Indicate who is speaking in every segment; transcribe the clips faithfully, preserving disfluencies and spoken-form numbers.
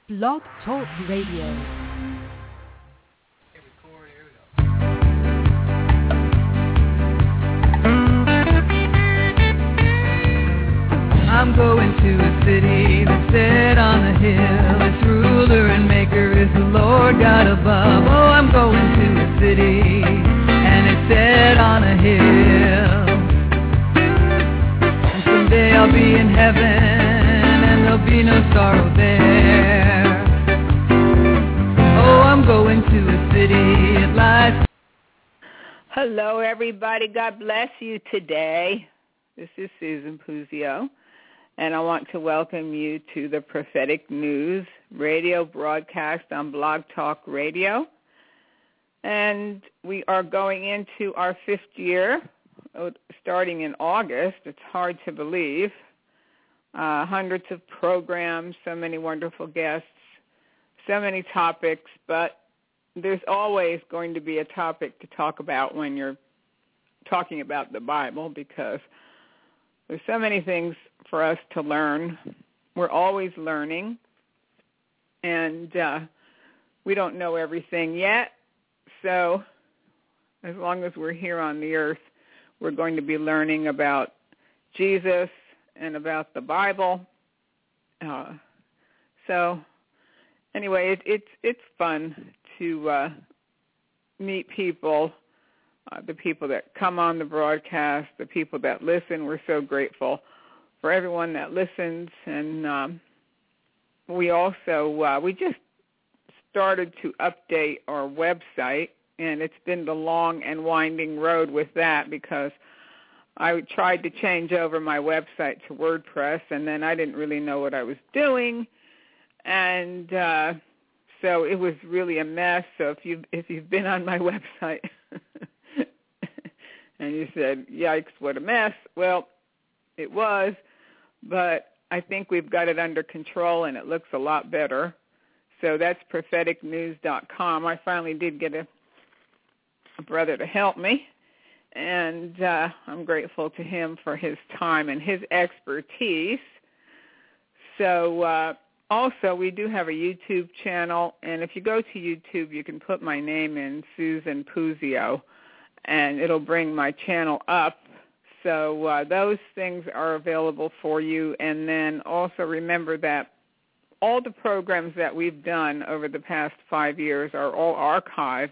Speaker 1: Blog Talk Radio.
Speaker 2: I'm going to a city that's set on a hill. Its ruler and maker is the Lord God above. Oh, I'm going to a city, and it's set on a hill. And someday I'll be in heaven, and there'll be no sorrow there. Oh, I'm going to a city, it lies.
Speaker 3: Hello, everybody. God bless you today. This is Susan Puzio. And I want to welcome you to the Prophetic News radio broadcast on Blog Talk Radio. And we are going into our fifth year, starting in August. It's hard to believe. Uh, hundreds of programs, so many wonderful guests, so many topics, but there's always going to be a topic to talk about when you're talking about the Bible, because there's so many things for us to learn. We're always learning, and uh, we don't know everything yet. So as long as we're here on the earth, we're going to be learning about Jesus and about the Bible. Uh, so anyway, it, it's it's fun to uh, meet people, uh, the people that come on the broadcast, the people that listen. We're so grateful for everyone that listens, and um, we also, uh, we just started to update our website, and it's been the long and winding road with that, because I tried to change over my website to WordPress, and then I didn't really know what I was doing, and uh, so it was really a mess. So if you've, if you've been on my website and you said, yikes, what a mess, well, it was, but I think we've got it under control, and it looks a lot better. So that's prophetic news dot com. I finally did get a, a brother to help me, and uh, I'm grateful to him for his time and his expertise. So uh, also, we do have a YouTube channel, and if you go to YouTube, you can put my name in, Susan Puzio, and it'll bring my channel up. So uh, those things are available for you. And then also remember that all the programs that we've done over the past five years are all archived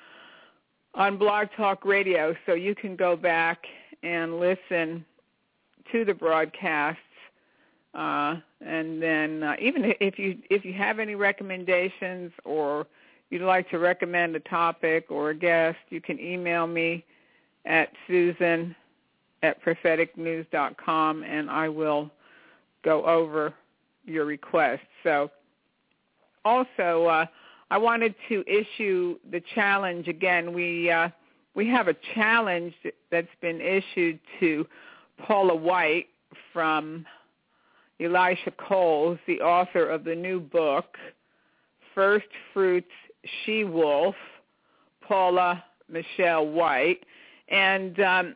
Speaker 3: on Blog Talk Radio. So you can go back and listen to the broadcasts. Uh, and then uh, even if you if you have any recommendations, or you'd like to recommend a topic or a guest, you can email me at Susan at prophetic news dot com, and I will go over your request. So also, uh, I wanted to issue the challenge again. We uh, we have a challenge that's been issued to Paula White from Elisha Coles, the author of the new book, First Fruits She-Wolf, Paula Michelle White. And um,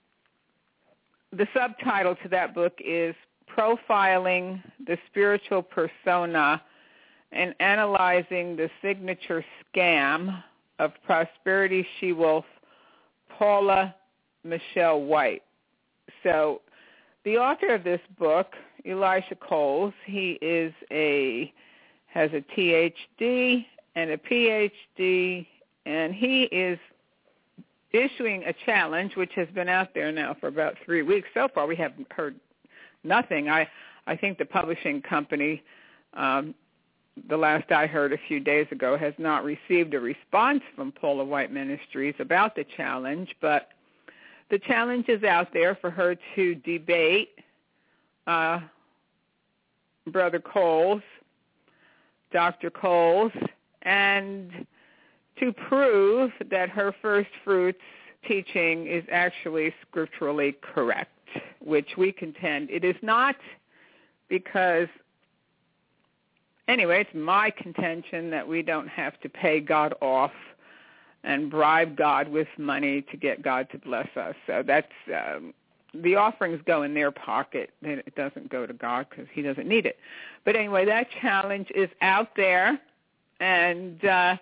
Speaker 3: the subtitle to that book is Profiling the Spiritual Persona and Analyzing the Signature Scam of Prosperity She-Wolf, Paula Michelle White. So the author of this book, Elisha Coles, he is a has a T H D and a P H D, and he is issuing a challenge, which has been out there now for about three weeks. So far, we haven't heard nothing. I, I think the publishing company, um, the last I heard a few days ago, has not received a response from Paula White Ministries about the challenge, but the challenge is out there for her to debate uh, Brother Coles, Doctor Coles, and to prove that her first fruits teaching is actually scripturally correct, which we contend it is not, because, anyway, it's my contention that we don't have to pay God off and bribe God with money to get God to bless us. So that's um, the offerings go in their pocket. It doesn't go to God because he doesn't need it. But anyway, that challenge is out there, and uh,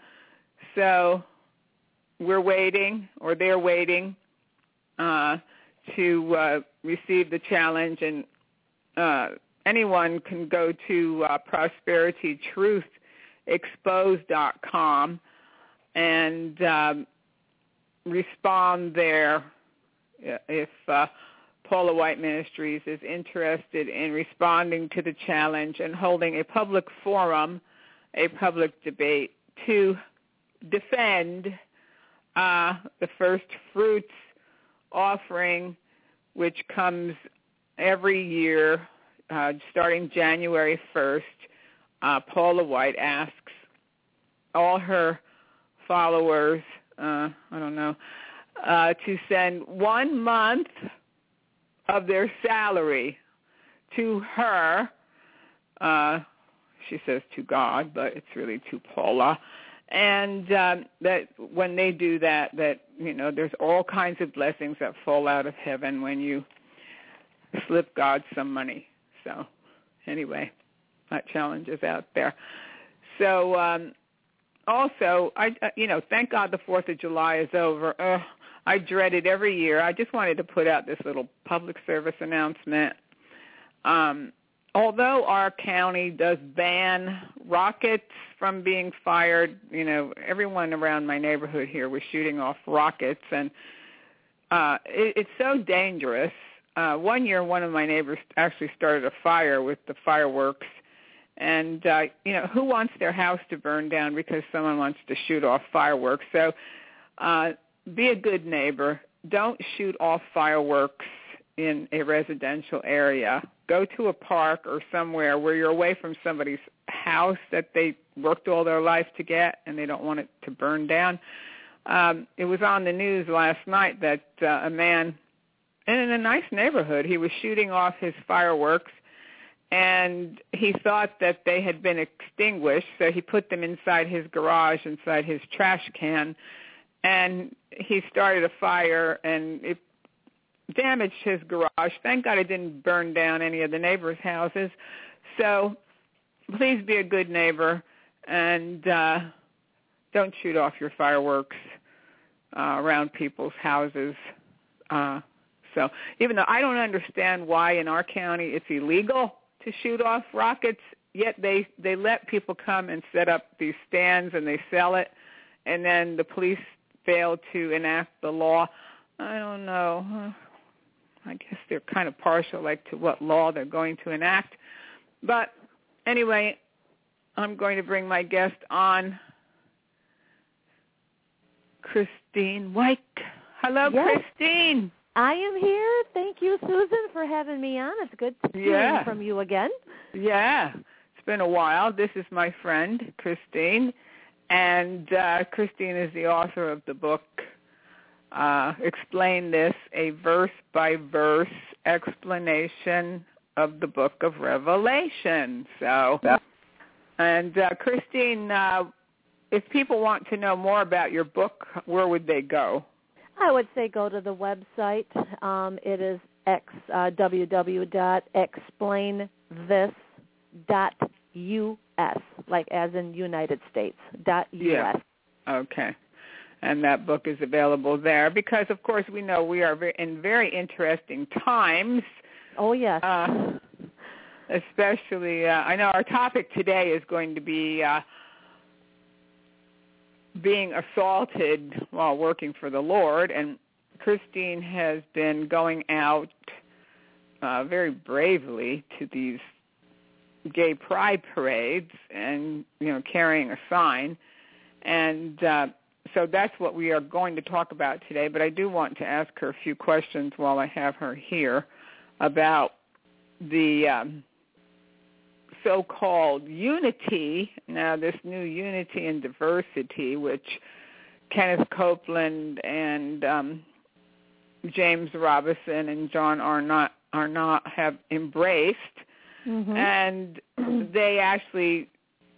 Speaker 3: so we're waiting, or they're waiting, uh, to uh, receive the challenge. And uh, anyone can go to uh, prosperity truth exposed dot com and um, respond there if uh, Paula White Ministries is interested in responding to the challenge and holding a public forum, a public debate to defend uh, the first fruits offering, which comes every year uh, starting January first. Uh, Paula White asks all her followers, uh, I don't know, uh, to send one month of their salary to her. Uh, she says to God, but it's really to Paula. And um, that when they do that, that, you know, there's all kinds of blessings that fall out of heaven when you slip God some money. So anyway, that challenge is out there. So um, also, I, you know, thank God the fourth of July is over. Uh, I dread it every year. I just wanted to put out this little public service announcement. Um, although our county does ban rockets from being fired, you know, everyone around my neighborhood here was shooting off rockets, and uh, it, it's so dangerous. Uh, one year, one of my neighbors actually started a fire with the fireworks, and, uh, you know, who wants their house to burn down because someone wants to shoot off fireworks? So uh, be a good neighbor. Don't shoot off fireworks in a residential area. Go to a park or somewhere where you're away from somebody's house that they worked all their life to get and they don't want it to burn down. Um, it was on the news last night that uh, a man, and in a nice neighborhood, he was shooting off his fireworks, and he thought that they had been extinguished, so he put them inside his garage, inside his trash can, and he started a fire, and it damaged his garage. Thank God it didn't burn down any of the neighbors' houses. So please be a good neighbor, and uh, don't shoot off your fireworks uh, around people's houses. Uh, so even though I don't understand why in our county it's illegal to shoot off rockets, yet they, they let people come and set up these stands and they sell it, and then the police fail to enact the law. I don't know. I guess they're kind of partial, like, to what law they're going to enact. But anyway, I'm going to bring my guest on, Christine White. Hello,
Speaker 1: Yes.
Speaker 3: Christine.
Speaker 1: I am here. Thank you, Susan, for having me on. It's good to hear
Speaker 3: Yeah.
Speaker 1: from you again.
Speaker 3: Yeah, it's been a while. This is my friend, Christine, and uh, Christine is the author of the book, uh, Explain This, a verse-by-verse explanation of the book of Revelation. So, and uh, Christine, uh, if people want to know more about your book, where would they go?
Speaker 1: I would say go to the website. Um, it is x, uh, w w w dot explain this dot u s, like as in United States, dot U S.
Speaker 3: Yeah. Okay. And that book is available there because, of course, we know we are in very interesting times.
Speaker 1: Oh, yes.
Speaker 3: Uh, especially, uh, I know our topic today is going to be uh, being assaulted while working for the Lord, and Christine has been going out uh, very bravely to these gay pride parades and, you know, carrying a sign. And uh, so that's what we are going to talk about today, but I do want to ask her a few questions while I have her here about the um, so-called unity, now this new unity and diversity, which Kenneth Copeland and um, James Robison and John Arnott, Arnott have embraced, mm-hmm. and they actually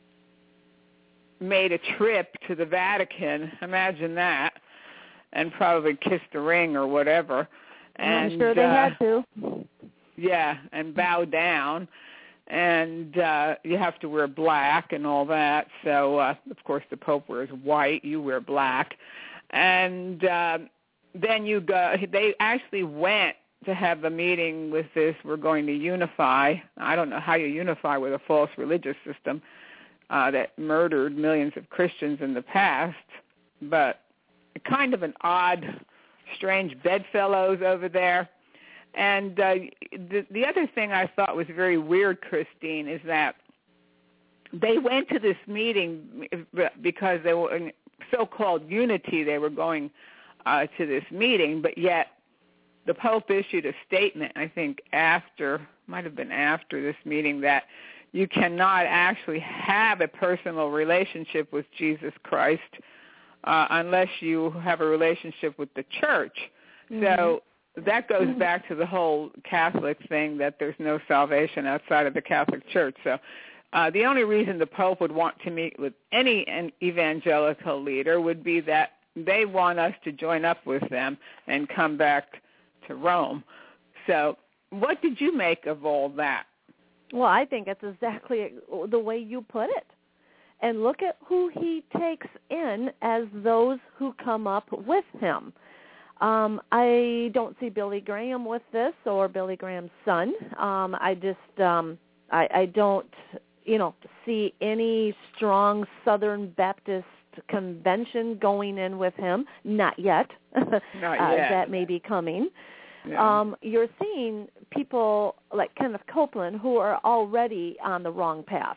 Speaker 3: made a trip to the Vatican, imagine that, and probably kissed a ring or whatever. And,
Speaker 1: I'm sure they
Speaker 3: uh,
Speaker 1: had to.
Speaker 3: Yeah, and bow down. And uh, you have to wear black and all that. So, uh, of course, the Pope wears white. You wear black. And uh, then you go, they actually went to have a meeting with this, we're going to unify. I don't know how you unify with a false religious system uh, that murdered millions of Christians in the past, but kind of an odd, strange bedfellows over there. And uh, the, the other thing I thought was very weird, Christine, is that they went to this meeting because they were in so-called unity. They were going uh, to this meeting, but yet the Pope issued a statement, I think after, might have been after this meeting, that you cannot actually have a personal relationship with Jesus Christ uh, unless you have a relationship with the church. Mm-hmm. So that goes back to the whole Catholic thing that there's no salvation outside of the Catholic Church. So uh, the only reason the Pope would want to meet with any an evangelical leader would be that they want us to join up with them and come back to Rome. So what did you make of all that?
Speaker 1: Well, I think it's exactly the way you put it. And look at who he takes in as those who come up with him. Um, I don't see Billy Graham with this or Billy Graham's son. Um, I just, um, I, I don't, you know, see any strong Southern Baptist convention going in with him. Not yet.
Speaker 3: Not
Speaker 1: uh,
Speaker 3: yet.
Speaker 1: That may be coming.
Speaker 3: Yeah.
Speaker 1: Um, you're seeing people like Kenneth Copeland who are already on the wrong path.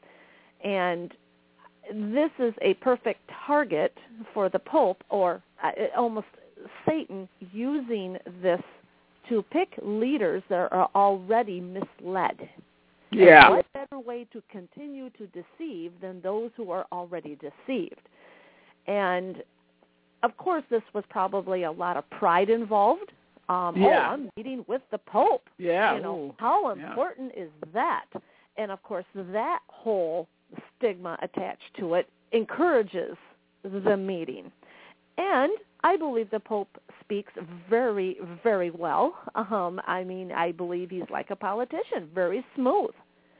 Speaker 1: And this is a perfect target for the Pope, or uh, almost Satan, using this to pick leaders that are already misled.
Speaker 3: Yeah.
Speaker 1: And what better way to continue to deceive than those who are already deceived? And, of course, this was probably a lot of pride involved. Um,
Speaker 3: yeah.
Speaker 1: Oh, I'm meeting with the Pope.
Speaker 3: Yeah.
Speaker 1: You know,
Speaker 3: Ooh.
Speaker 1: how
Speaker 3: Yeah.
Speaker 1: important is that? And, of course, that whole stigma attached to it encourages the meeting. And I believe the Pope speaks very, very well. Um, I mean, I believe he's like a politician, very smooth.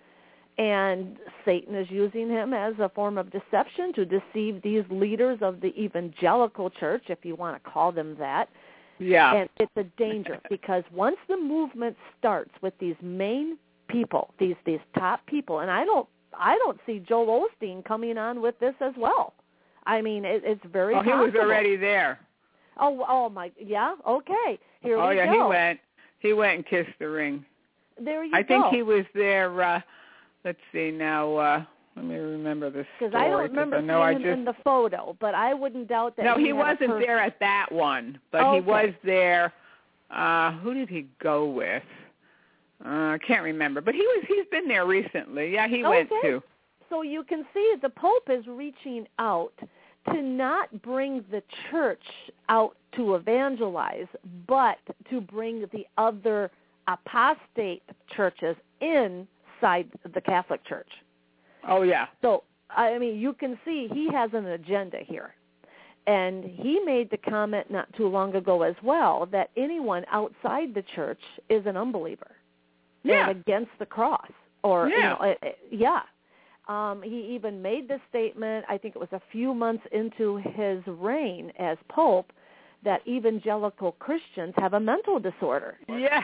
Speaker 1: And Satan is using him as a form of deception to deceive these leaders of the evangelical church, if you want to call them that.
Speaker 3: Yeah.
Speaker 1: And it's a danger because once the movement starts with these main people, these these top people, and I don't I don't see Joel Osteen coming on with this as well. I mean, it, it's very
Speaker 3: Oh, he
Speaker 1: possible.
Speaker 3: was already there.
Speaker 1: Oh, oh my, yeah, okay. Here
Speaker 3: oh,
Speaker 1: we
Speaker 3: yeah,
Speaker 1: go.
Speaker 3: he went. He went and kissed the ring.
Speaker 1: There you
Speaker 3: I
Speaker 1: go.
Speaker 3: think he was there. Uh, let's see now. Uh, let me remember the story.
Speaker 1: Because I don't remember
Speaker 3: I
Speaker 1: seeing
Speaker 3: know I
Speaker 1: him
Speaker 3: just...
Speaker 1: in the photo, but I wouldn't doubt that.
Speaker 3: No,
Speaker 1: he,
Speaker 3: he
Speaker 1: had
Speaker 3: wasn't
Speaker 1: per-
Speaker 3: there at that one, but
Speaker 1: okay.
Speaker 3: he was there. Uh, who did he go with? Uh, I can't remember, but he was. He's been there recently. Yeah, he
Speaker 1: okay.
Speaker 3: went too.
Speaker 1: So you can see the Pope is reaching out to not bring the church out to evangelize, but to bring the other apostate churches inside the Catholic Church.
Speaker 3: Oh, yeah.
Speaker 1: So, I mean, you can see he has an agenda here. And he made the comment not too long ago as well that anyone outside the church is an unbeliever.
Speaker 3: Yeah.
Speaker 1: And against the cross. Or,
Speaker 3: yeah.
Speaker 1: you know, uh, yeah. Um, he even made the statement, I think it was a few months into his reign as Pope, that evangelical Christians have a mental disorder.
Speaker 3: Yeah.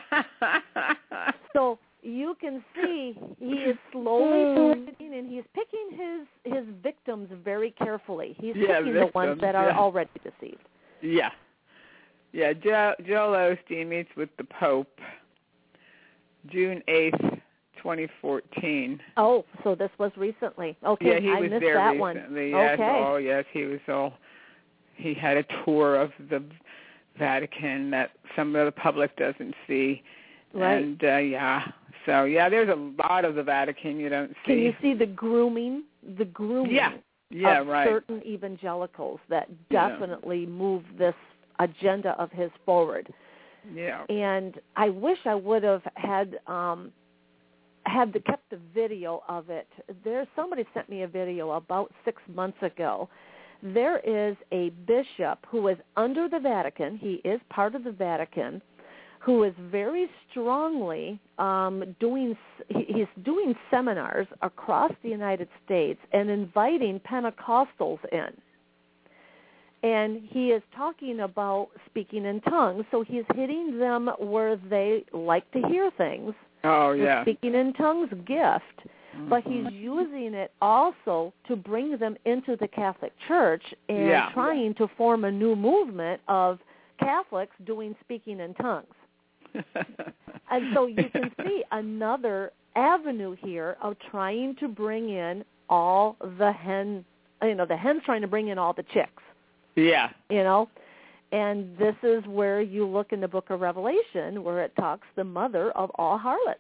Speaker 1: So you can see he is slowly targeting, and he's picking his, his victims very carefully. He's
Speaker 3: yeah,
Speaker 1: picking
Speaker 3: victims,
Speaker 1: the ones that are
Speaker 3: yeah.
Speaker 1: already deceived.
Speaker 3: Yeah. Yeah, jo- Joel Osteen meets with the Pope June eighth, twenty fourteen.
Speaker 1: Oh, so this was recently. Okay,
Speaker 3: yeah, he
Speaker 1: I
Speaker 3: was
Speaker 1: missed
Speaker 3: there
Speaker 1: that
Speaker 3: recently.
Speaker 1: one.
Speaker 3: Yes.
Speaker 1: Okay.
Speaker 3: Oh, yes, he was all. He had a tour of the Vatican that some of the public doesn't see.
Speaker 1: Right.
Speaker 3: And uh, yeah, so yeah, there's a lot of the Vatican you don't see.
Speaker 1: Can you see the grooming? The grooming.
Speaker 3: Yeah. Yeah,
Speaker 1: of
Speaker 3: right.
Speaker 1: certain evangelicals that
Speaker 3: Yeah.
Speaker 1: definitely move this agenda of his forward.
Speaker 3: Yeah.
Speaker 1: And I wish I would have had um, had the, kept the video of it. There, somebody sent me a video about six months ago. There is a bishop who is under the Vatican. He is part of the Vatican, who is very strongly um, doing, he's doing seminars across the United States and inviting Pentecostals in. And he is talking about speaking in tongues, so he's hitting them where they like to hear things.
Speaker 3: Oh, yeah.
Speaker 1: The speaking in tongues gift, mm-hmm. but he's using it also to bring them into the Catholic Church and
Speaker 3: yeah.
Speaker 1: trying to form a new movement of Catholics doing speaking in tongues. And so you can see another avenue here of trying to bring in all the hen, you know, the hen's trying to bring in all the chicks.
Speaker 3: Yeah.
Speaker 1: You know, and this is where you look in the book of Revelation where it talks the mother of all harlots.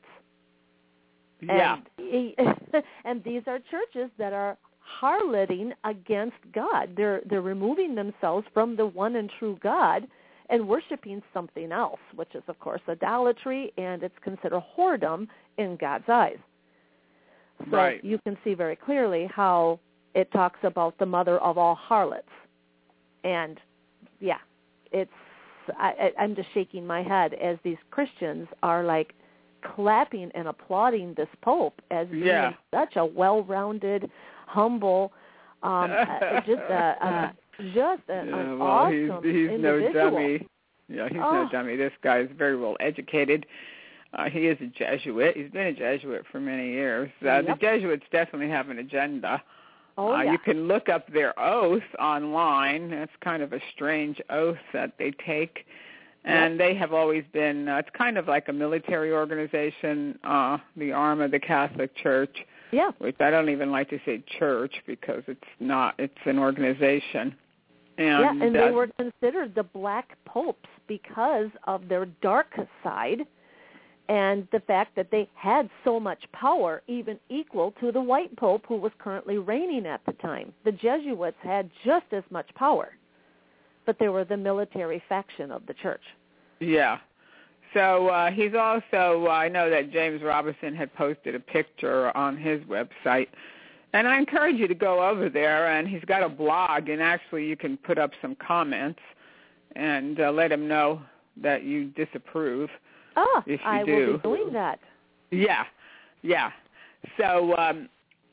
Speaker 3: Yeah.
Speaker 1: And, and these are churches that are harloting against God. They're they're removing themselves from the one and true God and worshiping something else, which is, of course, idolatry, and it's considered whoredom in God's eyes. So
Speaker 3: right.
Speaker 1: you can see very clearly how it talks about the mother of all harlots. And, yeah, it's I, I'm just shaking my head as these Christians are, like, clapping and applauding this Pope as being
Speaker 3: yeah.
Speaker 1: such a well-rounded, humble, um, uh, just a, a just a,
Speaker 3: yeah,
Speaker 1: an
Speaker 3: well,
Speaker 1: awesome
Speaker 3: he's, he's
Speaker 1: individual.
Speaker 3: no dummy. Yeah, he's
Speaker 1: oh.
Speaker 3: no dummy. This guy is very well educated. Uh, he is a Jesuit. He's been a Jesuit for many years. Uh,
Speaker 1: yep.
Speaker 3: The Jesuits definitely have an agenda.
Speaker 1: Oh,
Speaker 3: uh,
Speaker 1: yeah.
Speaker 3: You can look up their oath online. It's kind of a strange oath that they take. And
Speaker 1: yep.
Speaker 3: they have always been, uh, it's kind of like a military organization, uh, the arm of the Catholic Church.
Speaker 1: Yeah.
Speaker 3: Which I don't even like to say church because it's not, it's an organization. And,
Speaker 1: yeah, and
Speaker 3: uh,
Speaker 1: they were considered the black popes because of their dark side and the fact that they had so much power, even equal to the white pope who was currently reigning at the time. The Jesuits had just as much power, but they were the military faction of the church.
Speaker 3: Yeah. So uh, he's also, uh, I know that James Robison had posted a picture on his website, and I encourage you to go over there, and he's got a blog, and actually you can put up some comments and uh, let him know that you disapprove.
Speaker 1: Oh,
Speaker 3: if you
Speaker 1: I
Speaker 3: do.
Speaker 1: will be doing that.
Speaker 3: Yeah, yeah. So um,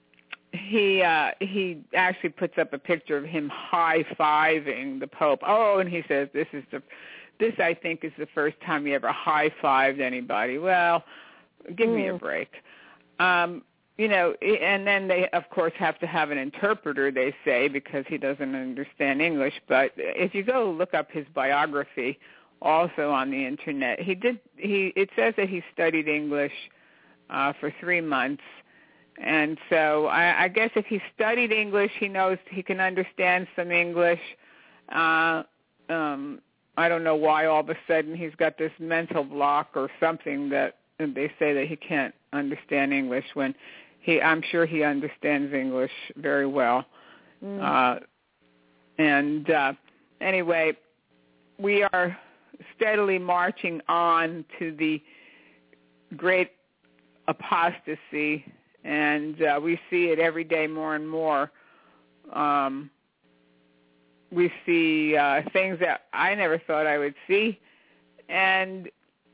Speaker 3: he uh, he actually puts up a picture of him high-fiving the Pope. Oh, and he says, this is the, this I think is the first time he ever high-fived anybody. Well, give mm. me a break. Um, you know, and then they, of course, have to have an interpreter, they say, because he doesn't understand English. But if you go look up his biography, also on the internet, he did. He it says that he studied English uh, for three months, and so I, I guess if he studied English, he knows he can understand some English. Uh, um, I don't know why all of a sudden he's got this mental block or something that they say that he can't understand English when he. I'm sure he understands English very well. Mm. Uh, and uh, anyway, we are steadily marching on to the great apostasy, and uh, we see it every day more and more. Um, we see uh, things that I never thought I would see, and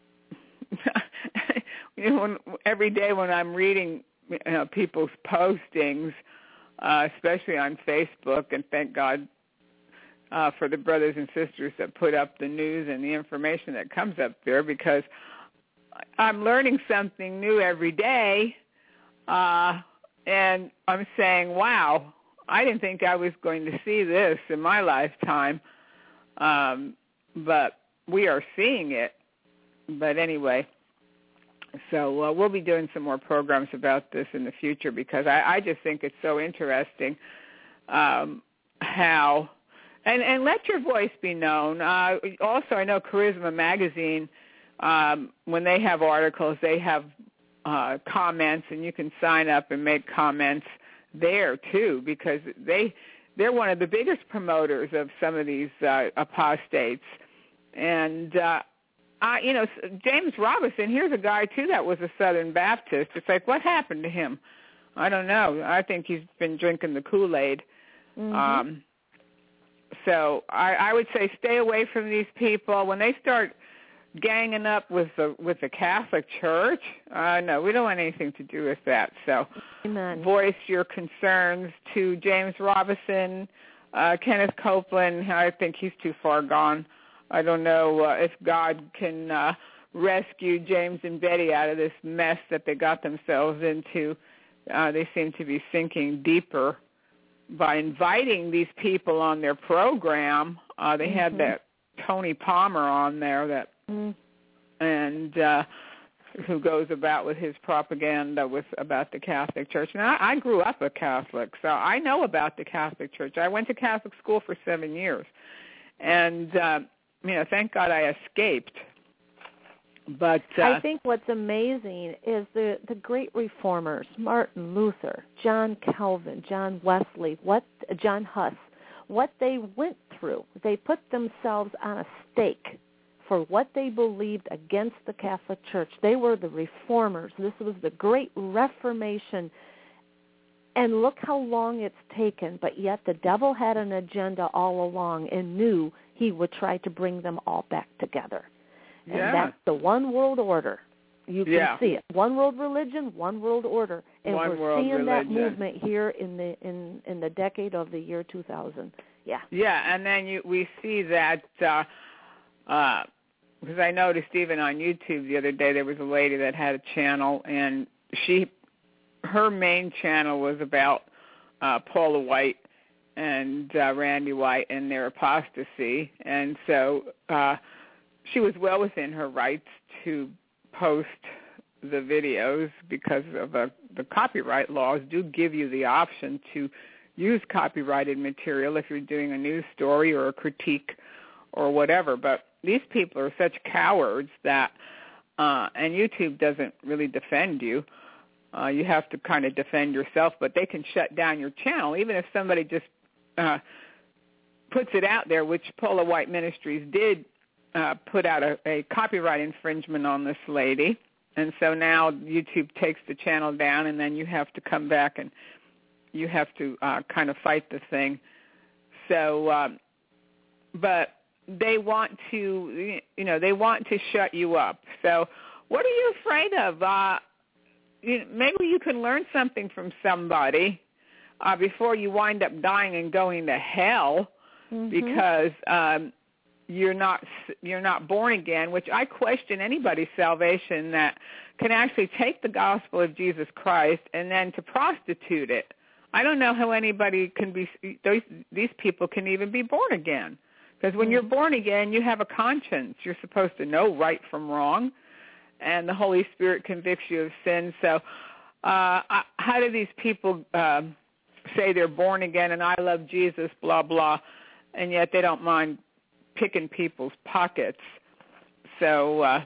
Speaker 3: you know, when, every day when I'm reading you know, people's postings, uh, especially on Facebook, and thank God Uh, for the brothers and sisters that put up the news and the information that comes up there, because I'm learning something new every day, uh, and I'm saying, wow, I didn't think I was going to see this in my lifetime, um, but we are seeing it. But anyway, so uh, we'll be doing some more programs about this in the future, because I, I just think it's so interesting um, how... And, and let your voice be known. Uh, also, I know Charisma Magazine, um, when they have articles, they have uh, comments, and you can sign up and make comments there, too, because they, they're one of the biggest promoters of some of these uh, apostates. And, uh, I, you know, James Robison, here's a guy, too, that was a Southern Baptist. It's like, what happened to him? I don't know. I think he's been drinking the Kool-Aid. Mm-hmm. Um So I, I would say stay away from these people. When they start ganging up with the with the Catholic Church. Uh, no, we don't want anything to do with that. So
Speaker 1: Amen.
Speaker 3: Voice your concerns to James Robison, uh, Kenneth Copeland. I think he's too far gone. I don't know uh, if God can uh, rescue James and Betty out of this mess that they got themselves into. Uh, they seem to be sinking deeper by inviting these people on their program. Uh, they mm-hmm. had that Tony Palmer on there that mm. and uh, who goes about with his propaganda with about the Catholic Church. Now, I, I grew up a Catholic, so I know about the Catholic Church. I went to Catholic school for seven years, and uh, you know, thank God I escaped. But uh,
Speaker 1: I think what's amazing is the, the great reformers, Martin Luther, John Calvin, John Wesley, what John Huss, what they went through. They put themselves on a stake for what they believed against the Catholic Church. They were the reformers. This was the Great Reformation. And look how long it's taken, but yet the devil had an agenda all along and knew he would try to bring them all back together. And
Speaker 3: yeah.
Speaker 1: that's the one world order. You can
Speaker 3: yeah.
Speaker 1: see it. One world religion, one world order. And
Speaker 3: one
Speaker 1: we're
Speaker 3: world
Speaker 1: seeing
Speaker 3: religion.
Speaker 1: that movement here in the in, in the decade of the year two thousand. Yeah.
Speaker 3: Yeah, and then you, we see that, uh, uh, because I noticed even on YouTube the other day there was a lady that had a channel, and she, her main channel was about uh, Paula White and uh, Randy White and their apostasy, and so uh, she was well within her rights to post the videos because of uh, the copyright laws do give you the option to use copyrighted material if you're doing a news story or a critique or whatever. But these people are such cowards that, uh, and YouTube doesn't really defend you. Uh, you have to kind of defend yourself, but they can shut down your channel even if somebody just uh, puts it out there, which Paula White Ministries did. Uh, put out a, a copyright infringement on this lady, and so now YouTube takes the channel down, and then you have to come back and you have to uh, kind of fight the thing. So, um, but they want to, you know, they want to shut you up. So, what are you afraid of? Uh, you, maybe you can learn something from somebody uh, before you wind up dying and going to hell, mm-hmm. because. Um, You're not you're not born again, which I question anybody's salvation that can actually take the gospel of Jesus Christ and then to prostitute it. I don't know how anybody can be those these people can even be born again, because when you're born again, you have a conscience. You're supposed to know right from wrong, and the Holy Spirit convicts you of sin. So, uh, how do these people uh, say they're born again and I love Jesus, blah blah, and yet they don't mind picking people's pockets? So uh,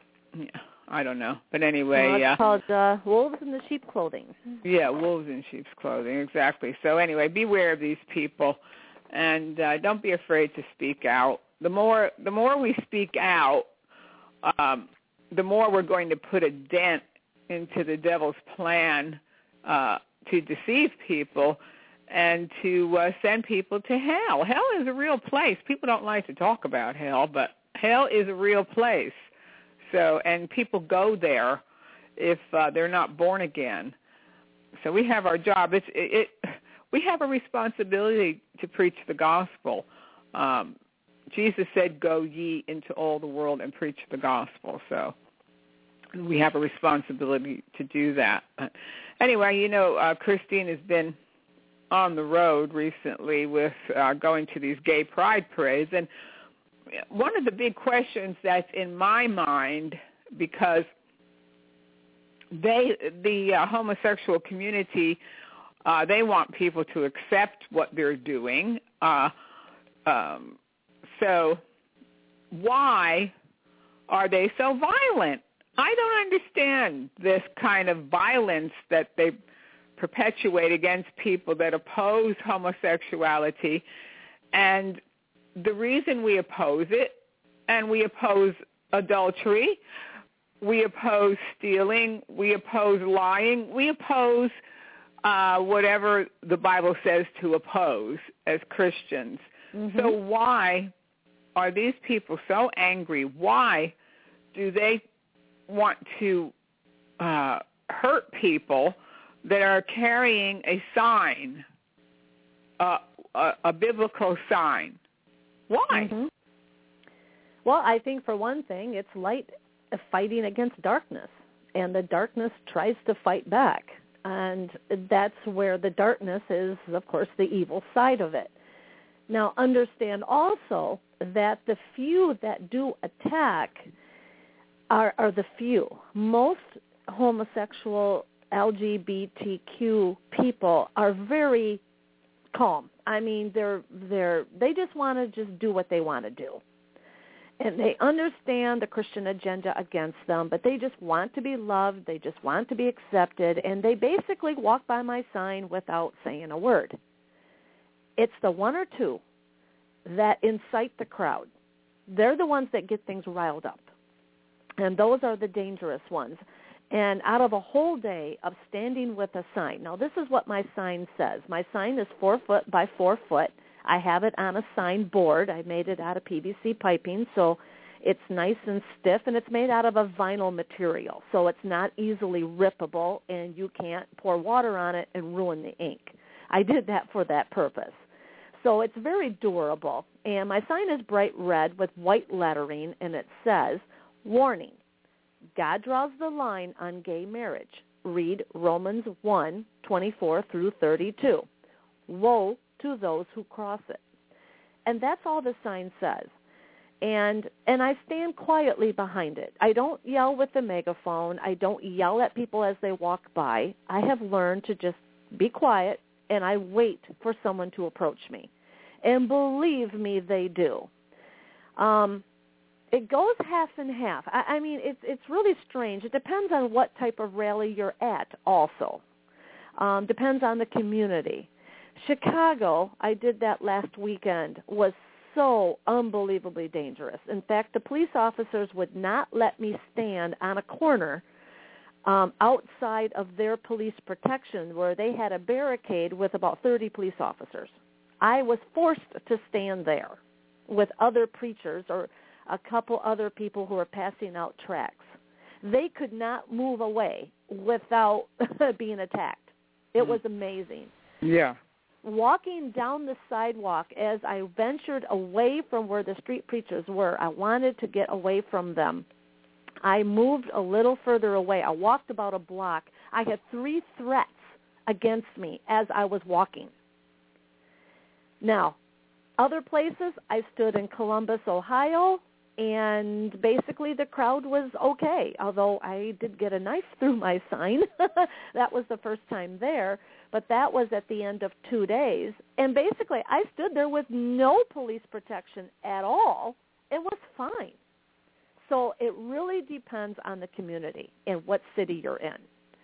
Speaker 3: I don't know, but anyway,
Speaker 1: well, it's
Speaker 3: uh,
Speaker 1: called uh, wolves in the sheep clothing.
Speaker 3: Yeah, wolves in sheep's clothing, exactly. So anyway, beware of these people, and uh, don't be afraid to speak out. The more the more we speak out, um, the more we're going to put a dent into the devil's plan uh, to deceive people and to uh, send people to hell. Hell is a real place. People don't like to talk about hell, but hell is a real place. So, and people go there if uh, they're not born again. So we have our job. It's it, it. We have a responsibility to preach the gospel. Um, Jesus said, "Go ye into all the world and preach the gospel." So we have a responsibility to do that. Anyway, you know, uh, Christine has been on the road recently with uh, going to these gay pride parades. And one of the big questions that's in my mind, because they, the uh, homosexual community, uh, they want people to accept what they're doing. Uh, um, so why are they so violent? I don't understand this kind of violence that they perpetuate against people that oppose homosexuality. And the reason we oppose it, and we oppose adultery, we oppose stealing, we oppose lying, we oppose uh, whatever the Bible says to oppose as Christians. Mm-hmm. So why are these people so angry? Why do they want to uh, hurt people that are carrying a sign, uh, a, a biblical sign? Why?
Speaker 1: Mm-hmm. Well, I think for one thing, it's light fighting against darkness, and the darkness tries to fight back. And that's where the darkness is, of course, the evil side of it. Now, understand also that the few that do attack are, are the few. Most homosexual L G B T Q people are very calm. I mean, they're they're they just want to just do what they want to do. And they understand the Christian agenda against them, but they just want to be loved, they just want to be accepted, and they basically walk by my sign without saying a word. It's the one or two that incite the crowd. They're the ones that get things riled up. And those are the dangerous ones. And out of a whole day of standing with a sign, now this is what my sign says. My sign is four foot by four foot. I have it on a sign board. I made it out of P V C piping, so it's nice and stiff, and it's made out of a vinyl material, so it's not easily rippable, and you can't pour water on it and ruin the ink. I did that for that purpose. So it's very durable, and my sign is bright red with white lettering, and it says, warning, God draws the line on gay marriage. Read Romans one, twenty-four through thirty-two. Woe to those who cross it. And that's all the sign says. And and I stand quietly behind it. I don't yell with the megaphone. I don't yell at people as they walk by. I have learned to just be quiet, and I wait for someone to approach me. And believe me, they do. Um, it goes half and half. I, I mean, it's it's really strange. It depends on what type of rally you're at also. Um, depends on the community. Chicago, I did that last weekend, was so unbelievably dangerous. In fact, the police officers would not let me stand on a corner um, outside of their police protection where they had a barricade with about thirty police officers. I was forced to stand there with other preachers or a couple other people who were passing out tracts. They could not move away without being attacked. It was amazing.
Speaker 3: Yeah.
Speaker 1: Walking down the sidewalk as I ventured away from where the street preachers were, I wanted to get away from them. I moved a little further away. I walked about a block. I had three threats against me as I was walking. Now, other places, I stood in Columbus, Ohio, and basically the crowd was okay, although I did get a knife through my sign. That was the first time there. But that was at the end of two days. And basically, I stood there with no police protection at all. It was fine. So it really depends on the community and what city you're in.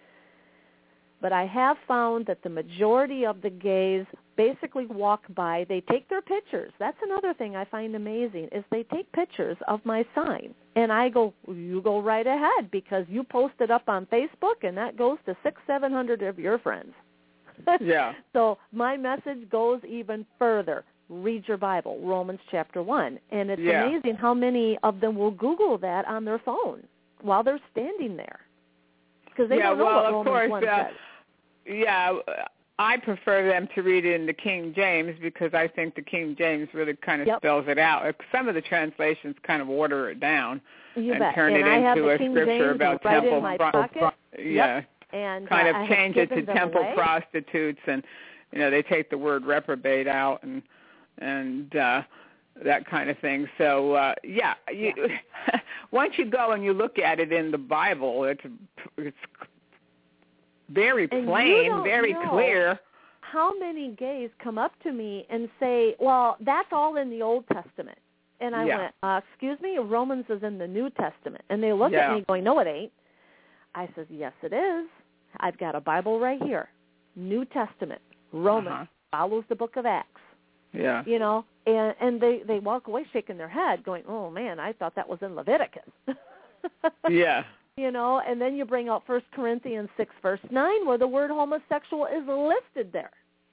Speaker 1: But I have found that the majority of the gays basically walk by. They take their pictures. That's another thing I find amazing is they take pictures of my sign. And I go, you go right ahead because you post it up on Facebook, and that goes to six, seven hundred of your friends.
Speaker 3: Yeah.
Speaker 1: So my message goes even further. Read your Bible, Romans chapter one. And it's
Speaker 3: yeah.
Speaker 1: amazing how many of them will Google that on their phone while they're standing there. Because they
Speaker 3: yeah,
Speaker 1: don't know
Speaker 3: well,
Speaker 1: what
Speaker 3: of
Speaker 1: Romans
Speaker 3: course,
Speaker 1: one
Speaker 3: uh,
Speaker 1: says.
Speaker 3: Yeah, I prefer them to read it in the King James because I think the King James really kind of
Speaker 1: yep.
Speaker 3: spells it out. Some of the translations kind of water it down
Speaker 1: you
Speaker 3: and
Speaker 1: bet.
Speaker 3: turn
Speaker 1: and
Speaker 3: it
Speaker 1: I
Speaker 3: into a
Speaker 1: King
Speaker 3: scripture
Speaker 1: James
Speaker 3: about
Speaker 1: right
Speaker 3: temple.
Speaker 1: in my
Speaker 3: pro-
Speaker 1: pocket.
Speaker 3: pro- yeah.
Speaker 1: Yep. And
Speaker 3: kind
Speaker 1: uh,
Speaker 3: of
Speaker 1: I
Speaker 3: change it to temple
Speaker 1: away.
Speaker 3: prostitutes, and you know they take the word reprobate out and and uh, that kind of thing. So uh, yeah, you,
Speaker 1: yeah.
Speaker 3: once you go and you look at it in the Bible, it's it's very
Speaker 1: and
Speaker 3: plain, very
Speaker 1: know
Speaker 3: clear.
Speaker 1: How many gays come up to me and say, "Well, that's all in the Old Testament," and I
Speaker 3: yeah.
Speaker 1: went, uh, "Excuse me, Romans is in the New Testament," and they look
Speaker 3: yeah.
Speaker 1: at me going, "No, it ain't." I says, "Yes, it is. I've got a Bible right here. New Testament, Romans,
Speaker 3: uh-huh.
Speaker 1: follows the book of Acts."
Speaker 3: Yeah.
Speaker 1: You know, and, and they, they walk away shaking their head going, "Oh, man, I thought that was in Leviticus."
Speaker 3: yeah.
Speaker 1: You know, and then you bring out First Corinthians six, verse nine, where the word homosexual is listed there.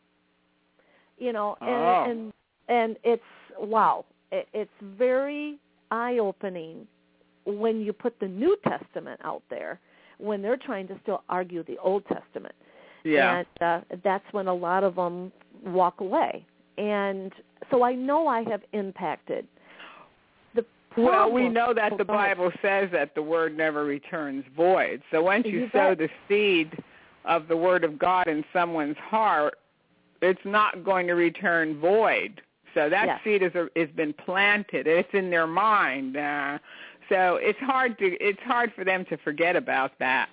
Speaker 1: You know, and
Speaker 3: oh.
Speaker 1: and, and it's, wow, it, it's very eye-opening when you put the New Testament out there, when they're trying to still argue the Old Testament.
Speaker 3: Yeah.
Speaker 1: And uh, that's when a lot of them walk away. And so I know I have impacted. The
Speaker 3: well, we know that the Bible says that the word never returns void. So once you, you sow the seed of the Word of God in someone's heart, it's not going to return void. So that yes. seed is has been planted. It's in their mind. Uh, so it's hard to it's hard for them to forget about that.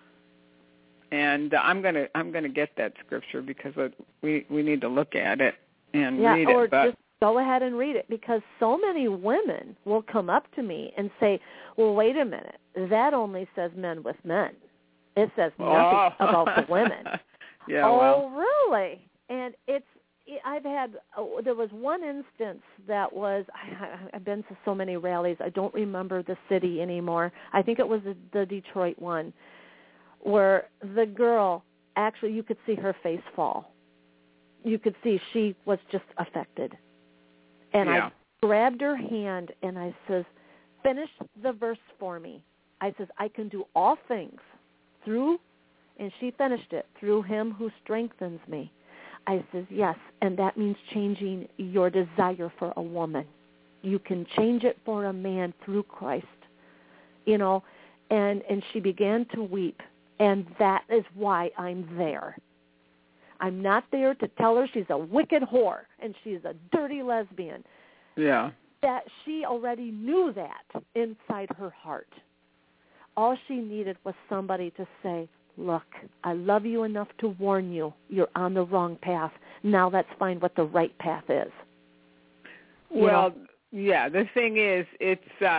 Speaker 3: And uh, I'm gonna I'm gonna get that scripture because we we need to look at it and
Speaker 1: yeah,
Speaker 3: read
Speaker 1: or
Speaker 3: it. But
Speaker 1: just go ahead and read it, because so many women will come up to me and say, "Well, wait a minute, that only says men with men. It says nothing
Speaker 3: oh.
Speaker 1: about the women."
Speaker 3: yeah.
Speaker 1: Oh,
Speaker 3: well.
Speaker 1: really? And it's I've had oh, there was one instance that was I, I've been to so many rallies. I don't remember the city anymore. I think it was the, the Detroit one, where the girl, actually you could see her face fall. You could see she was just affected. And
Speaker 3: yeah.
Speaker 1: I grabbed her hand and I says, "Finish the verse for me." I says, "I can do all things through," and she finished it, "through him who strengthens me." I says, yes, and that means changing your desire for a woman. You can change it for a man through Christ, you know. And, and she began to weep, and that is why I'm there. I'm not there to tell her she's a wicked whore and she's a dirty lesbian.
Speaker 3: Yeah.
Speaker 1: That she already knew that inside her heart. All she needed was somebody to say, "Look, I love you enough to warn you. You're on the wrong path. Now let's find what the right path is." You
Speaker 3: well,
Speaker 1: know?
Speaker 3: yeah, the thing is, it's uh,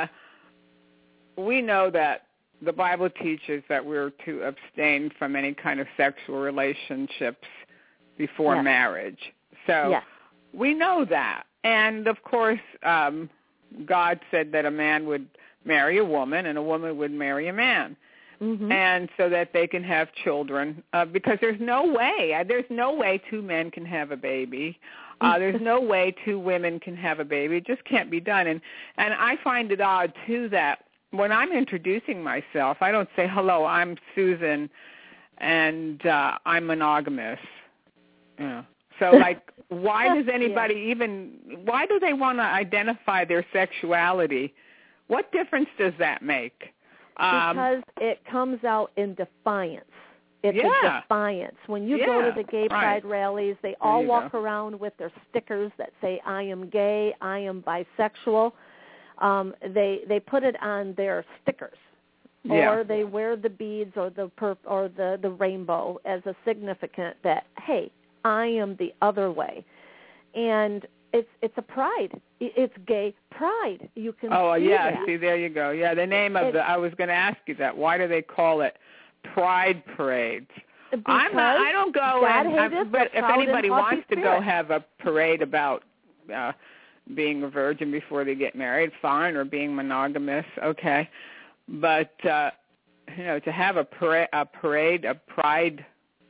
Speaker 3: we know that the Bible teaches that we're to abstain from any kind of sexual relationships before
Speaker 1: yes.
Speaker 3: marriage. So
Speaker 1: yes.
Speaker 3: we know that. And, of course, um, God said that a man would marry a woman and a woman would marry a man.
Speaker 1: Mm-hmm.
Speaker 3: And so that they can have children, uh, because there's no way, there's no way two men can have a baby. Uh, there's no way two women can have a baby. It just can't be done. And and I find it odd, too, that when I'm introducing myself, I don't say, "Hello, I'm Susan, and uh, I'm monogamous." Yeah. So, like, why does anybody yeah. even, why do they want to identify their sexuality? What difference does that make?
Speaker 1: Because um, it comes out in defiance. It's
Speaker 3: yeah.
Speaker 1: a defiance. When you
Speaker 3: yeah,
Speaker 1: go to the gay pride
Speaker 3: right.
Speaker 1: rallies, they
Speaker 3: there
Speaker 1: all walk
Speaker 3: go.
Speaker 1: around with their stickers that say, "I am gay, I am bisexual." Um, they they put it on their stickers,
Speaker 3: yeah.
Speaker 1: or they wear the beads or the perp, or the, the rainbow as a significant that, hey, I am the other way. And It's it's a pride. It's gay pride. You can
Speaker 3: oh,
Speaker 1: see
Speaker 3: yeah,
Speaker 1: that.
Speaker 3: see, there you go. Yeah, the name of
Speaker 1: it,
Speaker 3: the, I was going to ask you that. Why do they call it pride parades?
Speaker 1: Because
Speaker 3: I'm not, I don't go,
Speaker 1: God
Speaker 3: and, I, but if anybody wants to go have a parade about uh, being a virgin before they get married, fine, or being monogamous, okay. But, uh, you know, to have a, para- a parade, a pride